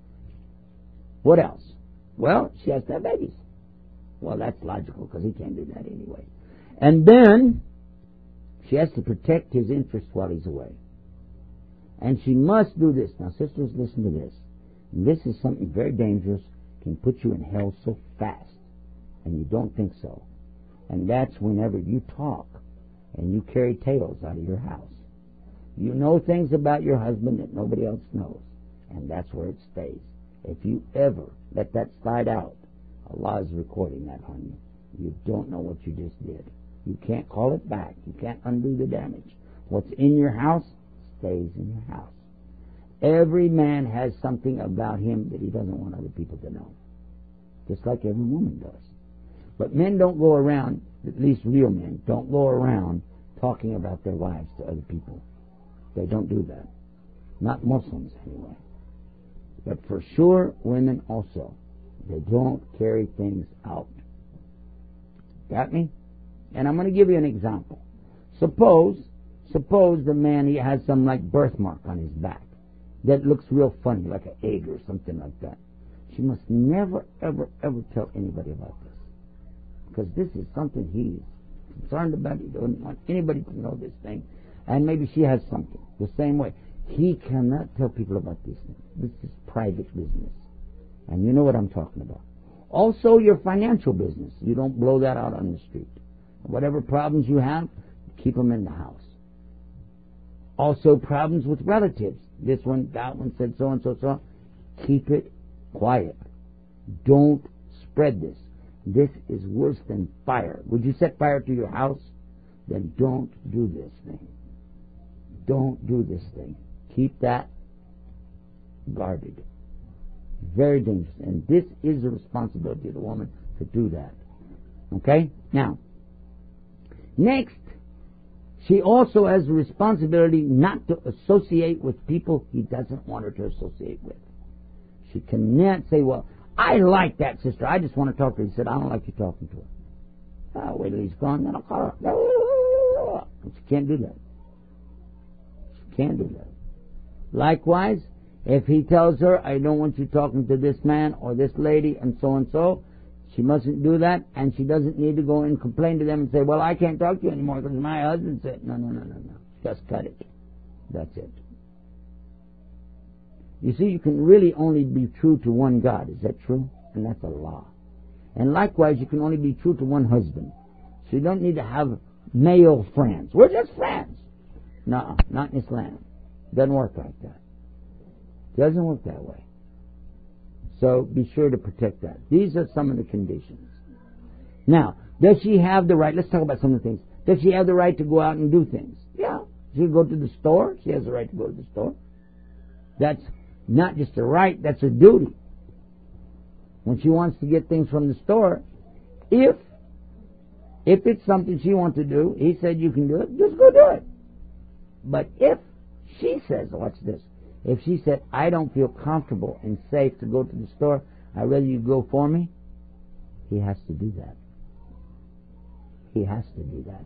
What else? Well, she has to have babies. Well, that's logical because he can't do that anyway. And then she has to protect his interests while he's away. And she must do this. Now, sisters, listen to this. This is something very dangerous, can put you in hell so fast, and you don't think so. And that's whenever you talk and you carry tales out of your house. You know things about your husband that nobody else knows, and that's where it stays. If you ever let that slide out, Allah is recording that on you. You don't know what you just did. You can't call it back. You can't undo the damage. What's in your house stays in your house. Every man has something about him that he doesn't want other people to know. Just like every woman does. But men don't go around, at least real men, don't go around talking about their wives to other people. They don't do that. Not Muslims, anyway. But for sure, women also. They don't carry things out. Got me? And I'm going to give you an example. Suppose the man, he has some like birthmark on his back that looks real funny, like an egg or something like that. She must never, ever, ever tell anybody about this. Because this is something he's concerned about. He doesn't want anybody to know this thing. And maybe she has something. The same way. He cannot tell people about these things. This is private business. And you know what I'm talking about. Also, your financial business. You don't blow that out on the street. Whatever problems you have, keep them in the house. Also, problems with relatives. This one, that one said so and so, so. Keep it quiet. Don't spread this. This is worse than fire. Would you set fire to your house? Then don't do this thing. Don't do this thing. Keep that guarded. Very dangerous. And this is the responsibility of the woman to do that. Okay? Now, next, she also has the responsibility not to associate with people he doesn't want her to associate with. She cannot say, well, I like that sister. I just want to talk to her. He said, I don't like you talking to her. Wait till he's gone, then I'll call her. She can't do that. She can't do that. Likewise, if he tells her, I don't want you talking to this man or this lady and so, she mustn't do that, and she doesn't need to go and complain to them and say, well, I can't talk to you anymore because my husband said, no. Just cut it. That's it. You see, you can really only be true to one God. Is that true? And that's Allah. And likewise, you can only be true to one husband. So you don't need to have male friends. We're just friends. No, not in Islam. Doesn't work like that. Doesn't work that way. So be sure to protect that. These are some of the conditions. Now, does she have the right? Let's talk about some of the things. Does she have the right to go out and do things? Yeah. She can go to the store. She has the right to go to the store. That's not just a right, that's a duty. When she wants to get things from the store, if it's something she wants to do, he said you can do it, just go do it. But if she says, watch this, if she said, I don't feel comfortable and safe to go to the store, I'd rather you go for me, he has to do that. He has to do that.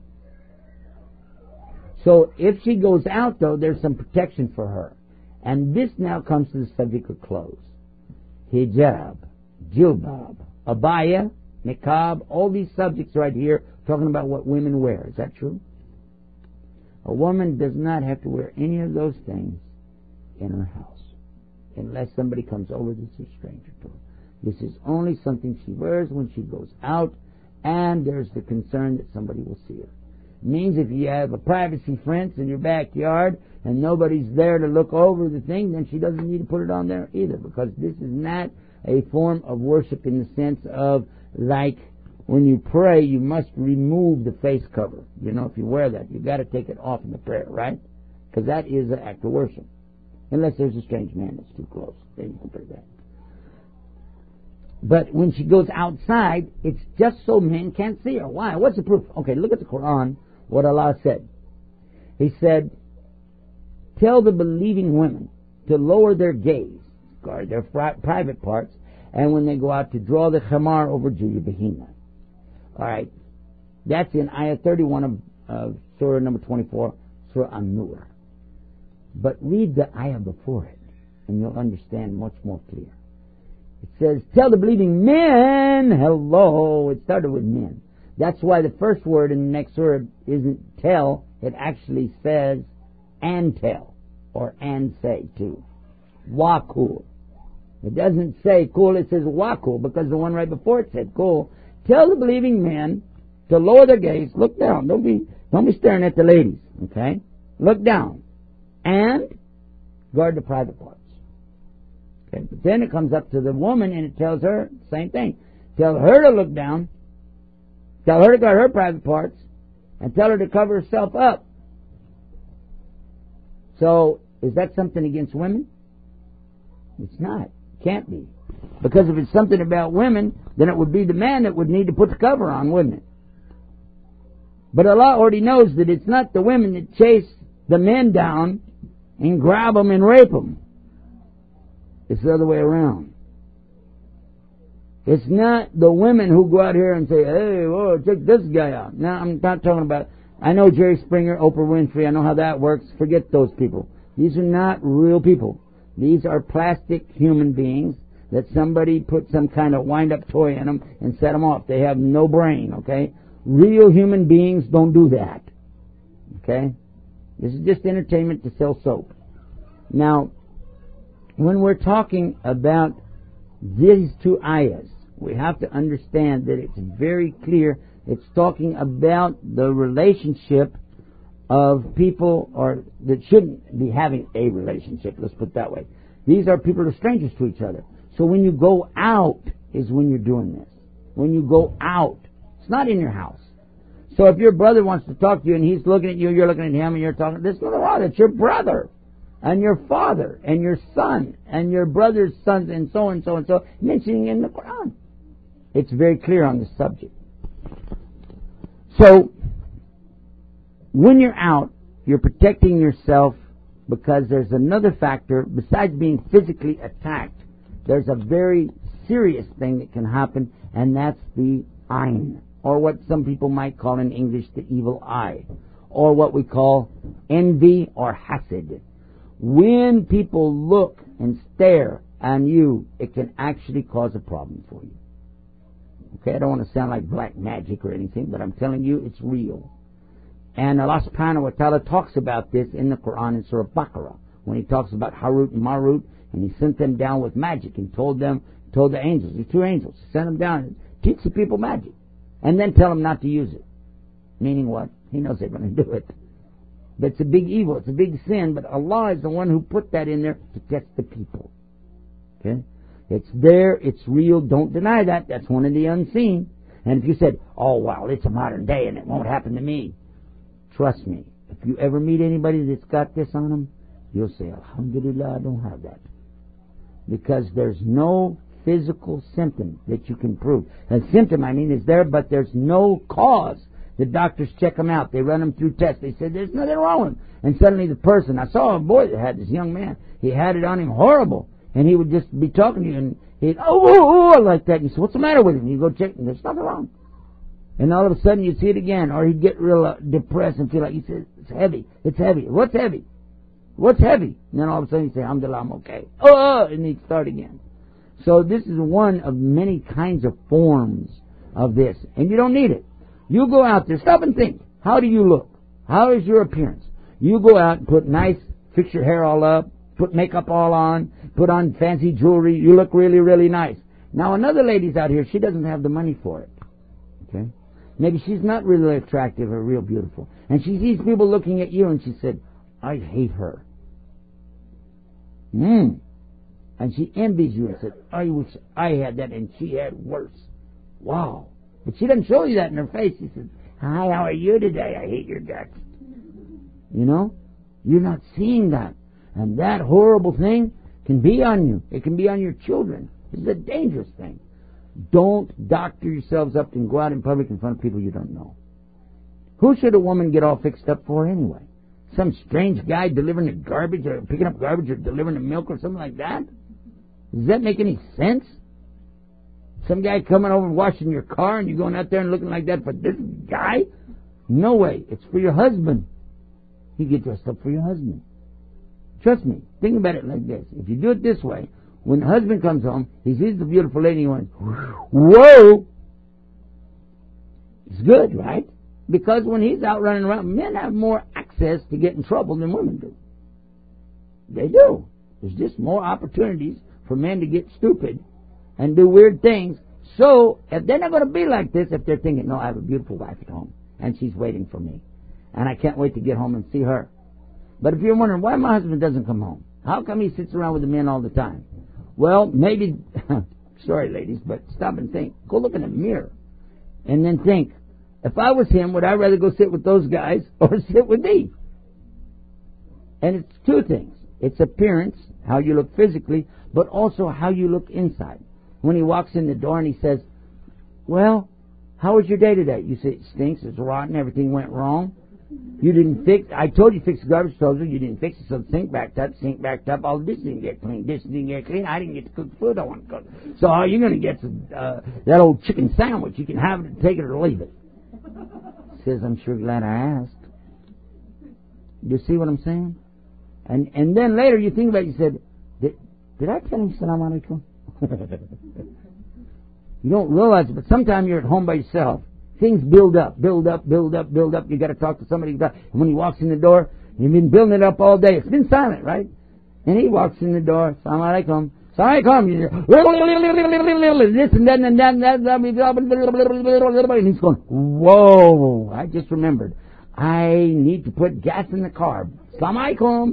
So if she goes out, though, there's some protection for her. And this now comes to the subject of clothes. Hijab, jilbab, abaya, niqab, all these subjects right here talking about what women wear. Is that true? A woman does not have to wear any of those things in her house unless somebody comes over that's a stranger to her. This is only something she wears when she goes out, and there's the concern that somebody will see her. It means if you have a privacy fence in your backyard and nobody's there to look over the thing, then she doesn't need to put it on there either, because this is not a form of worship in the sense of, like, when you pray, you must remove the face cover. You know, if you wear that, you've got to take it off in the prayer, right? Because that is an act of worship. Unless there's a strange man that's too close. Then you can pray that. But when she goes outside, it's just so men can't see her. Why? What's the proof? Okay, look at the Quran, what Allah said. He said, tell the believing women to lower their gaze, guard their private parts, and when they go out to draw the khamar over Juyubahina. Alright, that's in ayah 31 of surah number 24, surah An-Nur. But read the ayah before it, and you'll understand much more clear. It says, tell the believing men, hello, it started with men. That's why the first word in the next surah isn't tell, it actually says and tell, or and say too. Wakul. It doesn't say cool, it says wakul, because the one right before it said cool. Tell the believing men to lower their gaze, look down, don't be staring at the ladies, okay? Look down. And guard the private parts. Okay, but then it comes up to the woman and it tells her the same thing. Tell her to look down, tell her to guard her private parts, and tell her to cover herself up. So, is that something against women? It's not. Can't be. Because if it's something about women, then it would be the man that would need to put the cover on, wouldn't it? But Allah already knows that it's not the women that chase the men down and grab them and rape them. It's the other way around. It's not the women who go out here and say, hey, whoa, check this guy out. Now, I'm not talking about, I know Jerry Springer, Oprah Winfrey, I know how that works. Forget those people. These are not real people. These are plastic human beings that somebody put some kind of wind-up toy in them and set them off. They have no brain, okay? Real human beings don't do that, okay? This is just entertainment to sell soap. Now, when we're talking about these two ayahs, we have to understand that it's very clear. It's talking about the relationship of people or that shouldn't be having a relationship, let's put it that way. These are people who are strangers to each other. So when you go out is when you're doing this. When you go out. It's not in your house. So if your brother wants to talk to you and he's looking at you, you're looking at him and you're talking, there's nothing wrong. It's your brother and your father and your son and your brother's sons and so and so and so, mentioning in the Quran. It's very clear on this subject. So, when you're out, you're protecting yourself because there's another factor. Besides being physically attacked, there's a very serious thing that can happen, and that's the ayn, or what some people might call in English the evil eye, or what we call envy or hasad. When people look and stare at you, it can actually cause a problem for you. Okay, I don't want to sound like black magic or anything, but I'm telling you it's real. And Allah subhanahu wa ta'ala talks about this in the Quran in Surah Baqarah, when He talks about Harut and Marut, and He sent them down with magic and told the angels, the two angels, sent them down and teach the people magic, and then tell them not to use it. Meaning what? He knows they're going to do it. But it's a big evil, it's a big sin, but Allah is the one who put that in there to test the people. Okay? It's there, it's real, don't deny that. That's one of the unseen. And if you said, oh, well, it's a modern day and it won't happen to me, trust me, if you ever meet anybody that's got this on them, you'll say, Alhamdulillah, I don't have that. Because there's no physical symptom that you can prove. A symptom, I mean, is there, but there's no cause. The doctors check them out. They run them through tests. They said, there's nothing wrong with them. And suddenly the person, I saw a boy that had this young man, he had it on him horrible. And he would just be talking to you and he'd, like that. And you say, what's the matter with him? You go check and there's nothing wrong. And all of a sudden you'd see it again. Or he'd get real depressed and feel like, he says, it's heavy. It's heavy. What's heavy? What's heavy? And then all of a sudden he'd say, Alhamdulillah, I'm okay. And he'd start again. So this is one of many kinds of forms of this. And you don't need it. You go out there, stop and think. How do you look? How is your appearance? You go out and put nice, fix your hair all up, put makeup all on, put on fancy jewelry. You look really, really nice. Now another lady's out here, she doesn't have the money for it. Okay? Maybe she's not really attractive or real beautiful. And she sees people looking at you and she said, I hate her. And she envies you and says, I wish I had that and she had worse. Wow. But she doesn't show you that in her face. She says, hi, how are you today? I hate your guts. You know? You're not seeing that. And that horrible thing can be on you. It can be on your children. It's a dangerous thing. Don't doctor yourselves up and go out in public in front of people you don't know. Who should a woman get all fixed up for anyway? Some strange guy delivering the garbage or picking up garbage or delivering the milk or something like that? Does that make any sense? Some guy coming over and washing your car and you're going out there and looking like that for this guy? No way. It's for your husband. You get dressed up for your husband. Trust me. Think about it like this. If you do it this way, when the husband comes home, he sees the beautiful lady and he went, whoa! It's good, right? Because when he's out running around, men have more access to get in trouble than women do. They do. There's just more opportunities for men to get stupid and do weird things. So, if they're not going to be like this, if they're thinking, no, I have a beautiful wife at home, and she's waiting for me, and I can't wait to get home and see her. But if you're wondering why my husband doesn't come home, how come he sits around with the men all the time? Well, maybe, sorry ladies, but stop and think. Go look in the mirror, and then think, if I was him, would I rather go sit with those guys or sit with me? And it's two things. It's appearance, how you look physically, but also how you look inside. When he walks in the door and he says, well, how was your day today? You say, it stinks, it's rotten, everything went wrong. You didn't fix, I told you to fix the garbage disposal, you didn't fix it, so the sink backed up, all the dishes didn't get clean, I didn't get to cook the food I want to cook. So how are you going to get that old chicken sandwich? You can have it, take it or leave it. Says, I'm sure glad I asked. You see what I'm saying? And then later you think about it, you said, did I tell him salam alaikum? You don't realize it, but sometimes you're at home by yourself. Things build up. You got to talk to somebody. And when he walks in the door, you've been building it up all day. It's been silent, right? And he walks in the door, salam alaikum. Salam alaikum. This and that and that. And he's going, whoa, I just remembered. I need to put gas in the car. Salam alaikum.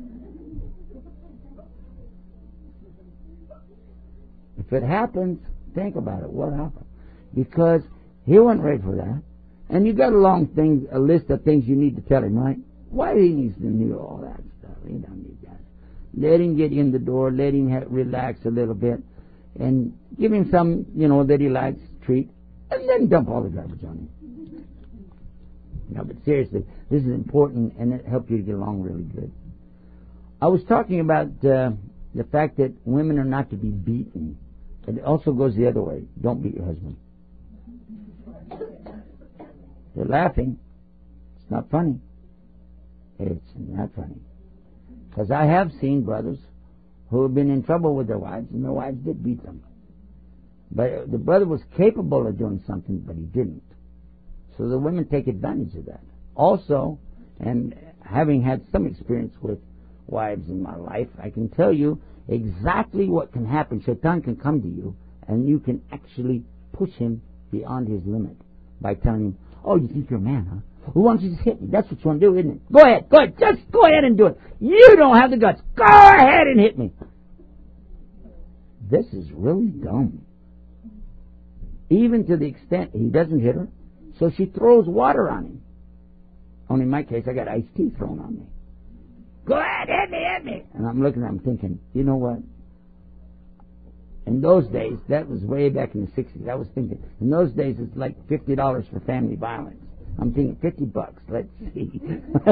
If it happens, think about it. What happened? Because he wasn't ready for that. And you got a list of things you need to tell him, right? Why do he need to know all that stuff? He don't need that. Let him get in the door. Let him relax a little bit. And give him some, that he likes, treat. And then dump all the garbage on him. No, but seriously, this is important and it helps you to get along really good. I was talking about the fact that women are not to be beaten. It also goes the other way. Don't beat your husband. They're laughing. It's not funny. It's not funny. Because I have seen brothers who have been in trouble with their wives, and their wives did beat them. But the brother was capable of doing something, but he didn't. So the women take advantage of that. Also, and having had some experience with wives in my life, I can tell you exactly what can happen. Shaitan can come to you, and you can actually push him beyond his limit by telling him, oh, you think you're a man, huh? Who wants you to just hit me? That's what you want to do, isn't it? Go ahead. Just go ahead and do it. You don't have the guts. Go ahead and hit me. This is really dumb. Even to the extent he doesn't hit her, so she throws water on him. Only in my case, I got iced tea thrown on me. Go ahead, hit me. And I'm looking at him thinking, you know what? In those days, that was way back in the 60s. I was thinking, in those days, it's like $50 for family violence. I'm thinking, $50. Let's see.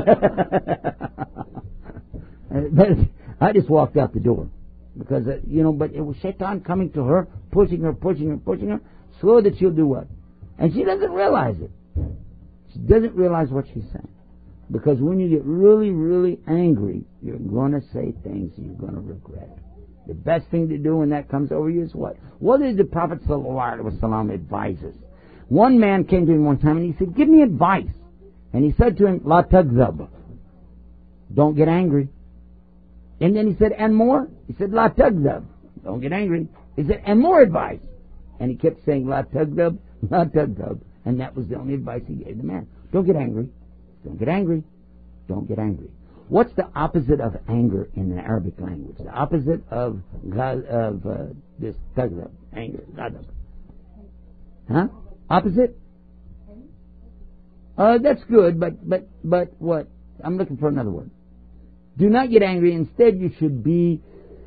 But I just walked out the door. Because, but it was Shaitan coming to her, pushing her, so that she'll do what? And she doesn't realize it. She doesn't realize what she's saying. Because when you get really, really angry, you're going to say things you're going to regret. The best thing to do when that comes over you is what? What did the Prophet ﷺ advise us? One man came to him one time and he said, give me advice. And he said to him, La tagzab. Don't get angry. And then he said, and more? He said, La tagzab. Don't get angry. He said, and more advice. And he kept saying, La tagzab, La tagzab. And that was the only advice he gave the man. Don't get angry. Don't get angry. Don't get angry. What's the opposite of anger in the Arabic language? The opposite of this ghadab, anger, ghadab. Huh? Opposite? That's good, but what? I'm looking for another word. Do not get angry. Instead, you should be...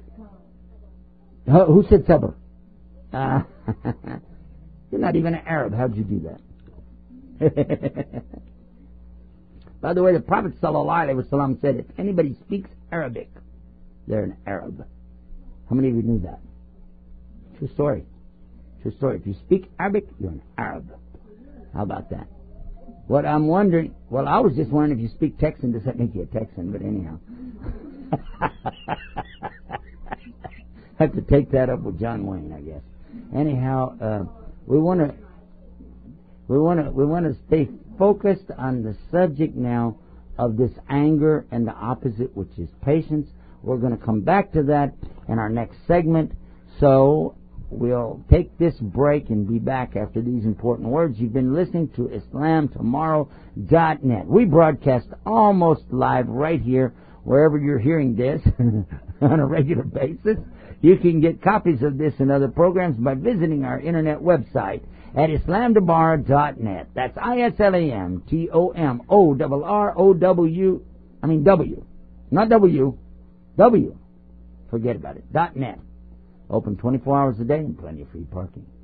Who said sabr? You're not even an Arab. How'd you do that? By the way, the Prophet ﷺ said, if anybody speaks Arabic, they're an Arab. How many of you knew that? True story. True story. If you speak Arabic, you're an Arab. How about that? What I'm wondering, well, I was just wondering if you speak Texan, does that make you a Texan? But anyhow. I have to take that up with John Wayne, I guess. Anyhow, we want to stay focused on the subject now of this anger and the opposite, which is patience. We're going to come back to that in our next segment. So we'll take this break and be back after these important words. You've been listening to IslamTomorrow.net. We broadcast almost live right here, wherever you're hearing this on a regular basis. You can get copies of this and other programs by visiting our internet website at IslamTomorrow.net. That's IslamTomorrow. W. Not W. W. Forget about it. .net. Open 24 hours a day and plenty of free parking.